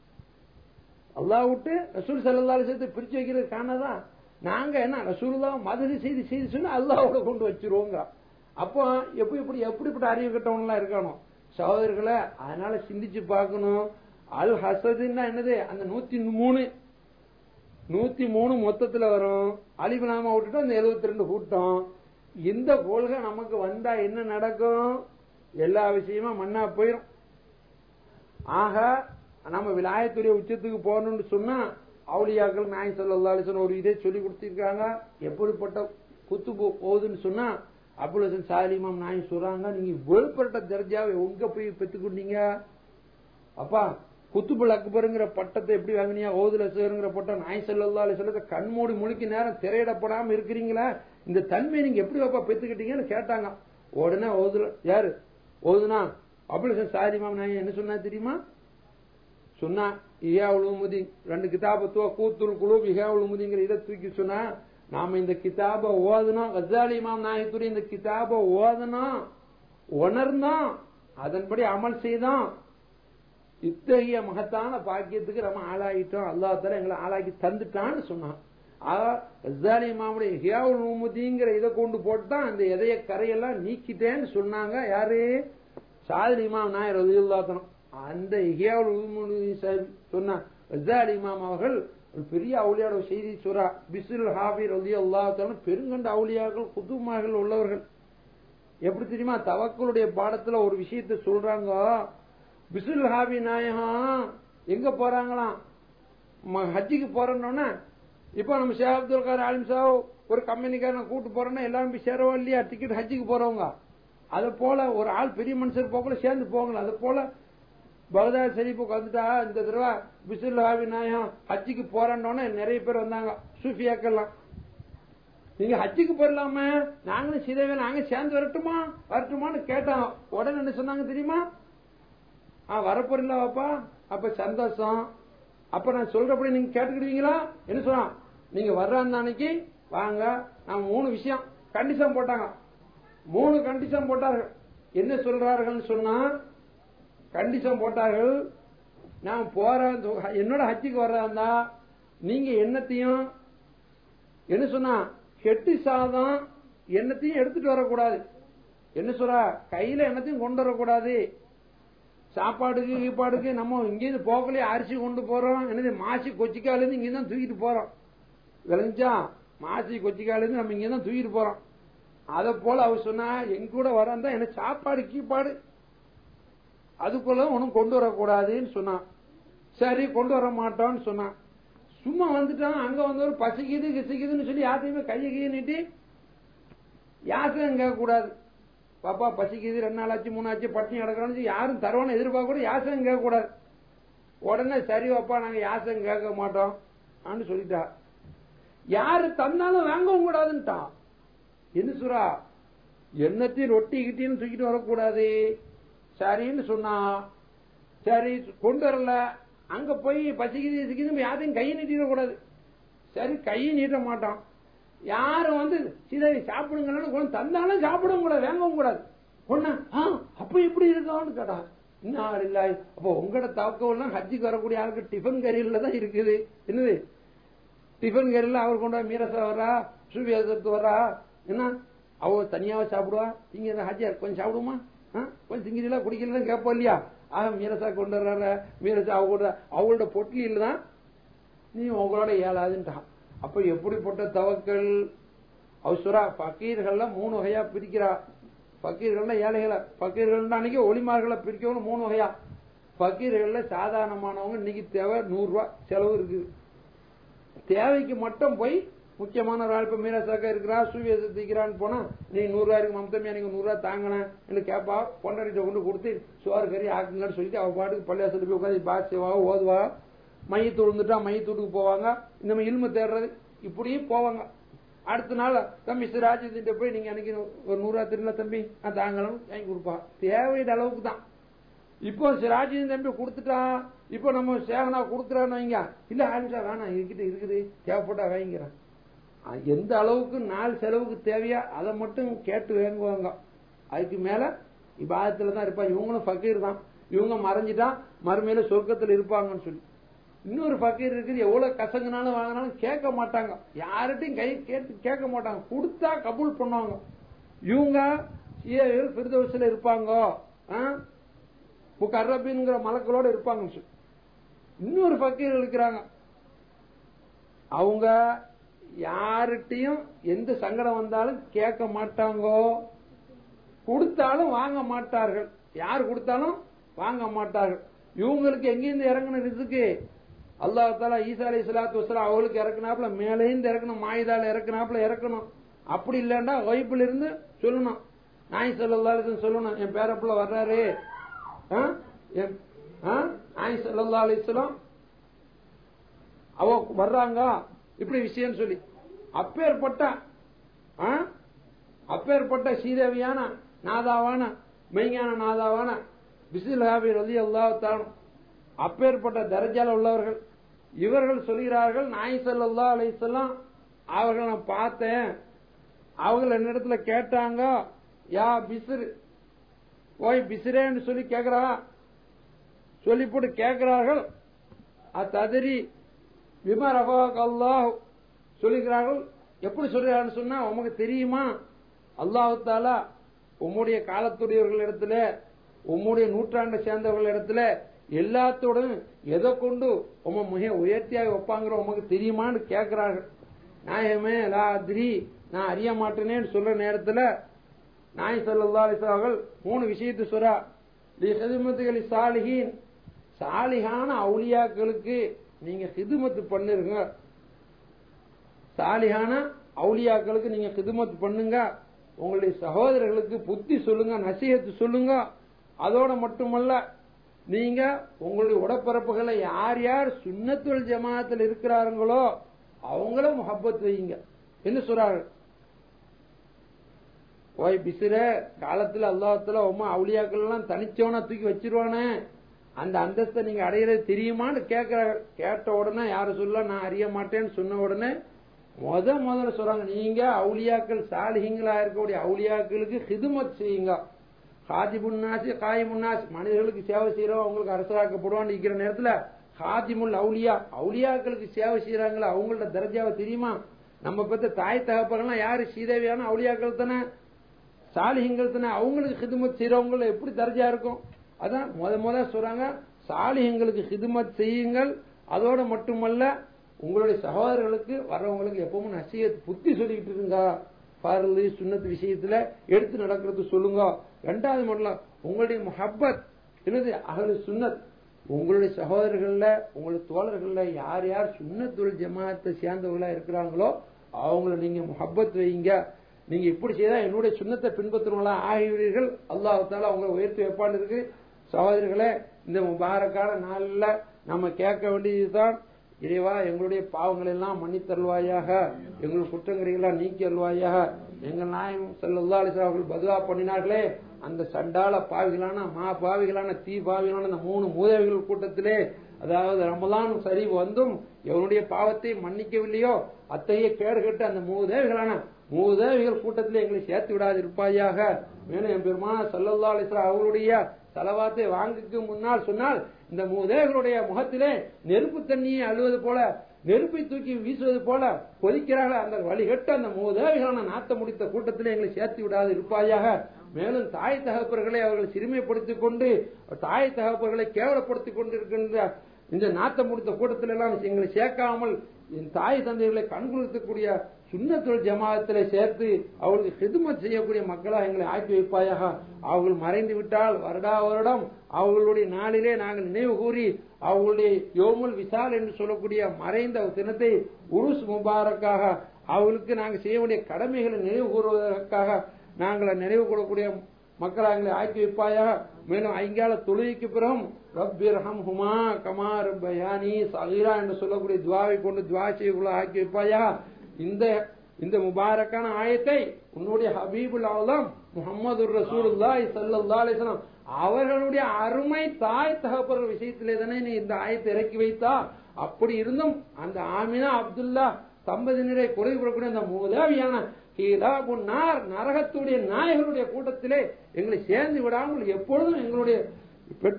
அல்லாஹ் விட்டு ரசூல் ஸல்லல்லாஹு அலைஹி வஸல்லம் பிரிச்சு வைக்கிறது காணாதா? நாங்க என்ன ரசூலுல்லாஹ் மதது செய்தி செய்தி சொன்னா அல்லாஹ்வோட கொண்டு வச்சிருவோங்க. அப்போ எப்படி எப்படி எப்படிப்பட்ட அறிவு கட்டவங்க எல்லாம் இருக்கணும் சகோதரர்களை. அதனால சிந்திச்சு பார்க்கணும். அல் ஹசதுன்னா என்னது? அந்த நூத்தி மூணு நூத்தி மூணு மொத்தத்துல வரும். அலிபனாம விட்டுட்டு அந்த எழுபத்தி ரெண்டு கூட்டம். இந்த கொள்கை நமக்கு வந்தா என்ன நடக்கும்? எல்லா விஷயமா மண்ணா போயிடும். ஆக நம்ம விலாயத்துடைய உச்சத்துக்கு போகணும்னு சொன்னா அவுலியாக்கள் நாயகம் ஸல்லல்லாஹு அலைஹி வஸல்லம் ஒரு இதே சொல்லி கொடுத்திருக்காங்க. எப்படிப்பட்ட குத்துபு போகுதுன்னு சொன்னா அபுல் ஹசன் சாலிமாம் நாயகம் சொல்றாங்க, நீங்க வெறுப்பட்ட தர்ஜாவை உங்க போய் பெற்றுக்கொண்டீங்க அப்பா. குத்துபுல் அக்பருங்கிற பட்டத்தை எப்படி வாங்கினியா? ஓதுல சேருங்கிற பட்டம் நாயகம் ஸல்லல்லாஹு அலைஹி வஸல்லம் கண்மூடி முழுக்கி நேரம் திரையிடப்படாம இருக்கிறீங்களா? இந்த தன்மையை நீங்க எப்படி அப்பா பெற்றுக்கிட்டீங்கன்னு கேட்டாங்க. உடனே ஓதுல யாரு ஓதுனா அபுல் ஹசன் சாலிமாம் நாயகம் என்ன சொன்னா தெரியுமா? சொன்னா இஹா உலுமுதீன் ரெண்டு கிதாபத்துவ கூத்துல் குலூப் இஹா உலுமுதீன்ங்கிற இதை தூக்கி சொன்னா, நாம இந்த கிதாப ஓதணும், கஸாலி இமாம் நாயகத்துடைய இந்த கிதாப ஓதணும், உணர்ந்தோம், அதன்படி அமல் செய்தோம், இத்தகைய மகத்தான பாக்கியத்துக்கு நம்ம ஆளாகிட்டோம், அல்லாஹ் தஆலா எங்களை ஆளாக்கி தந்துட்டான்னு சொன்னான். கஸாலி இமாமுடைய இஹா உலுமுதீன்ங்கிற இதை கொண்டு போட்டுதான் அந்த எதைய கரையெல்லாம் நீக்கிட்டேன்னு சொன்னாங்க. யாரு? ஷாதிலி இமாம் நாயகம் ரலியல்லாஹு அன்ஹு. அந்த இஹ்யாவுல் உலூம் சொன்ன கஸாலி இமாம் அவர்கள் பெரிய அவுலியாட செய்தி சொல்றா. பிஸ்ருல் ஹாபி ரலியல்லாஹு தஆலா பெருங்கண்ட அவுலியாக்கள் குதுமார்கள் உள்ளவர்கள். எப்படி தெரியுமா? தவக்குலுடைய பாடத்துல ஒரு விஷயத்தை சொல்றாங்க. பிஸ்ருல் ஹாபி நாயகம் எங்க போறாங்களாம்? ஹஜ்ஜிக்கு போறோம்னா, இப்ப நம்ம ஷேக் அப்துல் கார் ஆலிம் சாஹ் ஒரு கம்பெனிக்காரன் கூட்டு போறோம்னா எல்லாரும் போய் சேரவோ இல்லையா? டிக்கெட் ஹஜ்ஜிக்கு போறவங்க அது போல ஒரு ஆள் பெரிய மனுஷர் போகல சேர்ந்து போகல. அது போல பகதாத் ஷரீஃபுக்கு வந்துட்டா இந்த தடவை பிஸ்ருல் ஹாபி நாயகம் ஹஜ்ஜிக்கு போறோன்னே நிறைய பேர் வந்தாங்க சூஃபியாக்கெல்லாம். நீங்க ஹஜ்ஜிக்கு போயிடலாமே, நாங்களும் சீதாவே நாங்க சேர்ந்து வரட்டுமா வரட்டுமான்னு கேட்டோம். உடனே என்ன சொன்னாங்க தெரியுமா? ஆ வரப்போறீங்களா வாப்பா? அப்ப சந்தோஷம். அப்ப நான் சொல்றபடி நீங்க கேட்டுக்கிடுவீங்களா? என்ன சொன்னா, நீங்க வர்ற அந்த அன்னைக்கு வாங்க. நான் மூணு விஷயம் கண்டிஷன் போட்டாங்க. மூணு கண்டிஷன் போட்டார்கள். என்ன சொல்றார்கள் சொன்னா, கண்டிஷன் போட்டார்கள், நான் போற என்னோட ஹஜ்ஜிக்கு வர்றதா நீங்க என்னத்தையும் என்ன சொன்னா கெட்டி சாதம் என்னத்தையும் எடுத்துட்டு வரக்கூடாது. என்ன சொல்ற, கையில என்னத்தையும் கொண்டு வரக்கூடாது. சாப்பாடுக்கு கீப்பாடுக்கு நம்ம இங்கிருந்து போக்கலையே அரிசி கொண்டு போறோம். என்னது மாசி கொச்சிக்கால இருந்து இங்க தான் தூக்கிட்டு போறோம். விளைஞ்சா மாசி கொச்சிக்கால இருந்து நம்ம இங்க தான் தூக்கிட்டு போறோம். அத போல அவர் சொன்னா, எங்க கூட வரந்தா என்ன சாப்பாடு கீப்பாடு அதுக்குள்ள ஒன்னும் கொண்டு வரக்கூடாதுன்னு சொன்னான். சரி கொண்டு வர மாட்டோம்னு சொன்னான். சும்மா வந்துட்டான். அங்க வந்து ஒரு பசிக்குது கிசிக்குதுன்னு சொல்லி யாத்தையுமே கையை கையை நீட்டி யாசகம் கேட்க கூடாது. பாப்பா பசிக்குது, ரெண்டு நாள் ஆச்சு மூணு ஆச்சு பட்டினி கிடக்கணும்னு யாரும் தருவான்னு எதிர்பார்க்க கூட யாசகம் கேட்க கூடாது. உடனே சரி பாப்பா நாங்க யாசகம் கேட்க மாட்டோம் அப்படின்னு சொல்லிட்டா. யாரு தந்தாலும் வாங்கவும் கூடாதுன்ட்டான். என்ன சொல்றா, என்னத்தையும் ரொட்டி கிட்டின்னு தூக்கிட்டு வரக்கூடாது. சரின்னு சொன்னா, சரி கொண்டு வரல. அங்க போய் பசிக்குது பசிக்குது யாரையும் கையை நீட்டிடக்கூடாது. சரி கையை நீட்ட மாட்டான். யாரும் வந்து சீதாவை சாப்பிடுங்கன்னு தந்தாலும் சாப்பிடவும் கூடாது, வாங்கவும் கூடாது. ஒண்ணா அப்ப எப்படி இருக்கான்னு கேட்டா, இன்னும் இல்ல. அப்போ உங்களோட தாக்கவெல்லாம் ஹஜ்ஜிக்கு வரக்கூடிய ஆளுக்கு டிஃபன் கரியல்ல தான் இருக்குது. என்னது டிஃபன் கரியல்ல அவர் கொண்டு மீரசா வர்றா, சூவியாசத்து வர்றா, என்ன அவ தனியாவே சாப்பிடுவா. இங்க ஹஜ்ஜியார் கொஞ்சம் சாப்பிடுமா, கொஞ்சம் திங்கிறீங்களா குடிக்கலாம் கேட்போம் இல்லையா? ஆக மீரசா கொண்டு வர்றாரு. மீரசா அவங்க அவங்களோட பொட்டியில் தான் நீ உங்களோட ஏழாதுன்ட்டான். அப்ப எப்படிப்பட்ட தவக்கல் அவசுரா. பக்கீர்கள்ல மூணு வகையா பிரிக்கிறா. பக்கீர்கள்ல ஏழைகளை, பக்கீர்கள் அன்னைக்கு ஒளிமார்களை பிரிக்கணும் மூணு வகையா. பக்கீர்கள்ல சாதாரணமானவங்க இன்னைக்கு தேவை நூறு ரூபாய் செலவு இருக்குது. தேவைக்கு மட்டும் போய் முக்கியமான ஒரு ஆள் இப்ப மீராசாக்கா இருக்கிறா, சூவியத்தை தீக்கிறான்னு போனா நீ நூறு ரூபாய்க்கு மமத்தமையா நீங்க நூறு ரூபாய் தாங்கினேன்னு கேட்பா. பொண்டாடிட்ட கொண்டு கொடுத்து சோறு கறி ஆக்குங்கன்னு சொல்லிட்டு அவ பாட்டுக்கு பள்ளியாசலுக்கு போய் உட்காந்து பாசிவா ஓதுவா. மையத்து விழுந்துட்டா மையத்தூட்டுக்கு போவாங்க. இந்த மாதிரி இல்ம தேடுறது இப்படியும் போவாங்க. அடுத்த நாள் தம்பி சிராஜிட்ட போய் நீங்க அன்னைக்கு ஒரு நூறு ரூபாய் திரும்ப தம்பி நான் தாங்கலாம் வாங்கி கொடுப்பா. தேவையான அளவுக்கு தான். இப்போ சிராஜின் தம்பி கொடுத்துட்டா, இப்போ நம்ம சேகனா கொடுக்குறான்னு வைங்க, இல்ல ஆயிஷா வேணாம் என்கிட்ட இருக்குது தேவைப்பட்டா வாங்கிக்கிறேன். எந்த அளவுக்கு நாள் செலவுக்கு தேவையா அதை மட்டும் கேட்டு வாங்குவாங்க. அதுக்கு மேல இபாதத்துல தான் இருப்பாங்க. இவங்களும் ஃபக்கீர் தான். இவங்க மறைஞ்சிட்டா மறுமையில சொர்க்கத்தில் இருப்பாங்கன்னு சொல்லி. இன்னொரு ஃபக்கீர் இருக்குது, எவ்வளவு கசங்கினாலும் வாங்கினாலும் கேட்க மாட்டாங்க. யார்கிட்டையும் கை கேட்டு கேட்க மாட்டாங்க, கொடுத்தா கபூல் பண்ணுவாங்க. இவங்க ஃபிர்தௌஸ்ல இருப்பாங்க, முகர்ரபீன்ங்கிற மலக்களோட இருப்பாங்க. இன்னொரு ஃபக்கீர் இருக்கிறாங்க, அவங்க யார்கிட்டையும் எந்த சங்கடம் வந்தாலும் கேட்க மாட்டாங்க, கொடுத்தாலும் வாங்க மாட்டார்கள். யார் கொடுத்தாலும் வாங்க மாட்டார்கள். இவங்களுக்கு எங்கிருந்து இறங்கணும் ரிசுக்கு? அல்லாஹ் தஆலா ஈசா அலைஹிஸ்ஸலாத்து வஸலாம் அவங்களுக்கு இறக்குனாப்ல மேலேருந்து இறக்கணும், மாயிதால இறக்குனாப்ல இறக்கணும். அப்படி இல்லைன்னா வைப்புல இருந்து சொல்லணும். நாய் ஸல்லல்லாஹு அலைஹி வஸல்லம் சொல்லணும், என் பேரப்புல வர்றாரு, நாய் ஸல்லல்லாஹு அலைஹி வஸல்லம் அவ வர்றாங்க இப்படி விஷயம் சொல்லி. அப்பேற்பட்ட அப்பேற்பட்ட சீதேவியான நாதாவான மெய்ஞான நாதாவான பிஸ்மில்லாஹி ரலியல்லாஹு தஆலா அப்பேற்பட்ட தரஜால உள்ளவர்கள் இவர்கள் சொல்கிறார்கள், நாய் ஸல்லல்லாஹு அலைஹி வஸல்லம் அவர்களை நான் பார்த்தேன், அவங்க என்னிடத்துல கேட்டாங்க, யா பிஸ்ர் ஓய் பிஸ்ரேன்னு சொல்லி கேட்கிறா சொல்லி போட்டு கேட்கிறார்கள். அத்ததரி பிமா ரஃபஅக அல்லாஹ் சொல்லுகிறார்கள். எப்படி சொல்றான்னு சொன்னா, உமக்கு தெரியுமா அல்லாஹ் தஆலா உம்முடைய காலத்துடையவர்கள் இடத்துல உம்முடைய நூற்றாண்டை சேர்ந்தவர்கள் இடத்துல எல்லாத்தோடும் எதை கொண்டு உம மிக உயர்த்தியாக வைப்பாங்கிற உமக்கு தெரியுமான்னு கேட்கிறார்கள். நாயகமே லா அத்ரி நான் அறிய மாட்டேனேன்னு சொல்ற நேரத்தில் நாய் ஸல்லல்லாஹு அலைஹி வஸல்லம் அவர்கள் மூணு விஷயத்தை சொல்றா. லி ஹிதுமத்துல் சாலிஹீன், சாலிஹான அவுலியாக்களுக்கு நீங்க ஹிதுமத்து பண்ணிருங்க. சாலிஹான அவுலியாக்களுக்கு நீங்க ஹிதுமத்து பண்ணுங்க. உங்களுடைய சகோதரர்களுக்கு புத்தி சொல்லுங்க, நசீஹத்து சொல்லுங்க. அதோட மட்டுமல்ல, நீங்க உங்களுடைய உடப்பிறப்புகளை யார் யார் சுன்னத்துல் ஜமாஅத்தில் இருக்கிறார்களோ அவங்கள முஹப்பத் வைங்க என்ன சொல்றாங்க. ஓய் பிசிற காலத்துல அல்லாஹ்வுல உம்மா அவுலியாக்கள் எல்லாம் தனிச்சவனா தூக்கி வச்சிருவானே, அந்த அந்தஸ்தை நீங்க அடையிறது தெரியுமான்னு கேட்கிறாங்க. கேட்ட உடனே யாரு சொல்ல நான் அறிய மாட்டேன்னு சொன்ன உடனே முத முதல்ல சொல்றாங்க, நீங்க அவுலியாக்கள் சாலிஹீங்களா இருக்கக்கூடிய அவுலியாக்களுக்கு ஹிதுமத் செய்யுங்க. ஹாதிபுன்னாசி காயிமுன்னாஸ், மனிதர்களுக்கு சேவை செய்யறோம் அவங்களுக்கு அரசராக்கப்படுவான்னு இருக்கிற நேரத்துல ஹாதிமுல் அவுலியா அவுலியாக்களுக்கு சேவை செய்யறாங்களா அவங்களோட தரஜாவை தெரியுமா? நம்ம பெற்ற தாய் தகப்பெல்லாம் யாரு? சீதேவியான அவுலியாக்கள் தானே, சாலிஹீங்கள் தானே. அவங்களுக்கு ஹிதுமத் செய்யறவங்கள எப்படி தரஜா இருக்கும்? அதான் முத முத சொல்றாங்க, சாலிஹீங்களுக்கு ஹிதுமத் செய்யுங்கள். அதோட மட்டுமல்ல, உங்களுடைய சகோதரர்களுக்கு வர்றவங்களுக்கு எப்பவும் நசீஹத் புத்தி சொல்லிக்கிட்டு இருங்க. ஃபர்லு சுன்னத் விஷயத்துல எடுத்து நடக்கிறது சொல்லுங்க. ரெண்டாவது மட்டும் உங்களுடைய முஹப்பத் என்னது அஹ்லு சுன்னத், உங்களுடைய சகோதரர்கள்ல உங்களுடைய தோழர்கள்ல யார் யார் சுன்னத்துல் ஜமாஅத்தை சேர்ந்தவர்களா இருக்கிறாங்களோ அவங்கள நீங்க முஹப்பத் வைங்க. நீங்க இப்படி செய்தா என்னுடைய சுன்னத்தை பின்பற்றுவங்களா ஆகிவிடுவீர்கள். அல்லாஹ் தஆலா உங்களை உயர்த்தி வைப்பான்னு இருக்கு. சகோதரர்களே, இந்த முபாரக்கான நாள்ல நம்ம கேட்க வேண்டியதுதான், இறைவா எங்களுடைய பாவங்கள் எல்லாம் மன்னித்தருள்வாயாக, எங்கள் குற்றங்களை எல்லாம் நீக்கி அருள்வாயாக. எங்கள் நாயகம் ஸல்லல்லாஹு அலைஹி வஸல்லம் அவர்கள் பதுவா பண்ணினார்களே, அந்த சண்டால பாவிகளான மா பாவிகளான தீ பாவிகளான அந்த மூணு மூதேவிகள் கூட்டத்திலே, அதாவது ரமலான் சரி வந்தும் எவனுடைய பாவத்தை மன்னிக்கவில்லையோ அத்தகைய கேடு கட்டு அந்த மூதேவிகளான மூதேவிகள் கூட்டத்திலே எங்களை சேர்த்து விடாது இருப்பாயாக. மேலும் என் பெருமான ஸல்லல்லாஹு அலைஹி வஸல்லம் அவர்களுடைய தலவாத்தை வாங்குக்கு முன்னால் சொன்னால், இந்த மூதேவிகளுடைய முகத்திலே நெருப்பு தண்ணியை அழுவது போல, நெருப்பை தூக்கி வீசுவது போல கொதிக்கிறார்கள். அந்த வழிகட்டு அந்த மூதேவிகளான நாத்த முடித்த கூட்டத்திலே எங்களை சேர்த்து விடாது இருப்பாயாக. மேலும் தாய் தகப்பர்களை அவர்கள் சிறுமைப்படுத்திக் கொண்டு தாய் தகப்பர்களை கேவலப்படுத்திக் கொண்டிருக்கின்ற இந்த நாத்த முடித்த கூட்டத்தில் எல்லாம் எங்களை சேர்க்காமல் என் தாய் தந்தைகளை கண்குளிர்த்தக்கூடிய சுன்னத்துல் ஜமாஅத்திலே சேர்த்து அவர்களுக்கு ஹிதுமத் செய்யக்கூடிய மக்களாக எங்களை ஆக்கி வைப்பாயாக. அவர்கள் மறைந்து விட்டால் வருடா வருடம் அவர்களுடைய நாளிலே நாங்கள் நினைவு கூறி அவர்களுடைய யோமுல் விசால் என்று சொல்லக்கூடிய மறைந்த தினத்தை உருஸ் முபாரக்காக அவர்களுக்கு நாங்கள் செய்ய வேண்டிய கடமைகளை நினைவு கூறுவதற்காக நாங்கள் நினைவு கூறக்கூடிய மக்களாக எங்களை ஆக்கி வைப்பாயாக. மேலும் ஐங்கால தொழுகைக்கு பிறகும் ரப்பிர்ஹம் ஹுமா கமா ரப்பயானி சகீரா என்று சொல்லக்கூடிய துவாவை கொண்டு துவா செய்யக்குள்ள ஆக்கி வைப்பாயாக. இந்த இந்த முபாரக்கான ஆயத்தை உன்னுடைய ஹபீபுல் ஆலம் முஹம்மது ரசூலுல்லாஹி ஸல்லல்லாஹு அலைஹி வஸல்லம் அவர்களுடைய அருமை தாய் தகப்பர்கள் விஷயத்திலே தானே நீ இந்த ஆயத்தை இறக்கி வைத்தா. அப்படி இருந்தும் அந்த ஆமினா அப்துல்லா தம்பதியினரை குறைபடக்கூடிய அந்த முதலாவியான நரகத்துடைய நாயகருடைய கூட்டத்திலே எங்களை சேர்ந்து விடாமல் எப்பொழுதும் எங்களுடைய பெற்று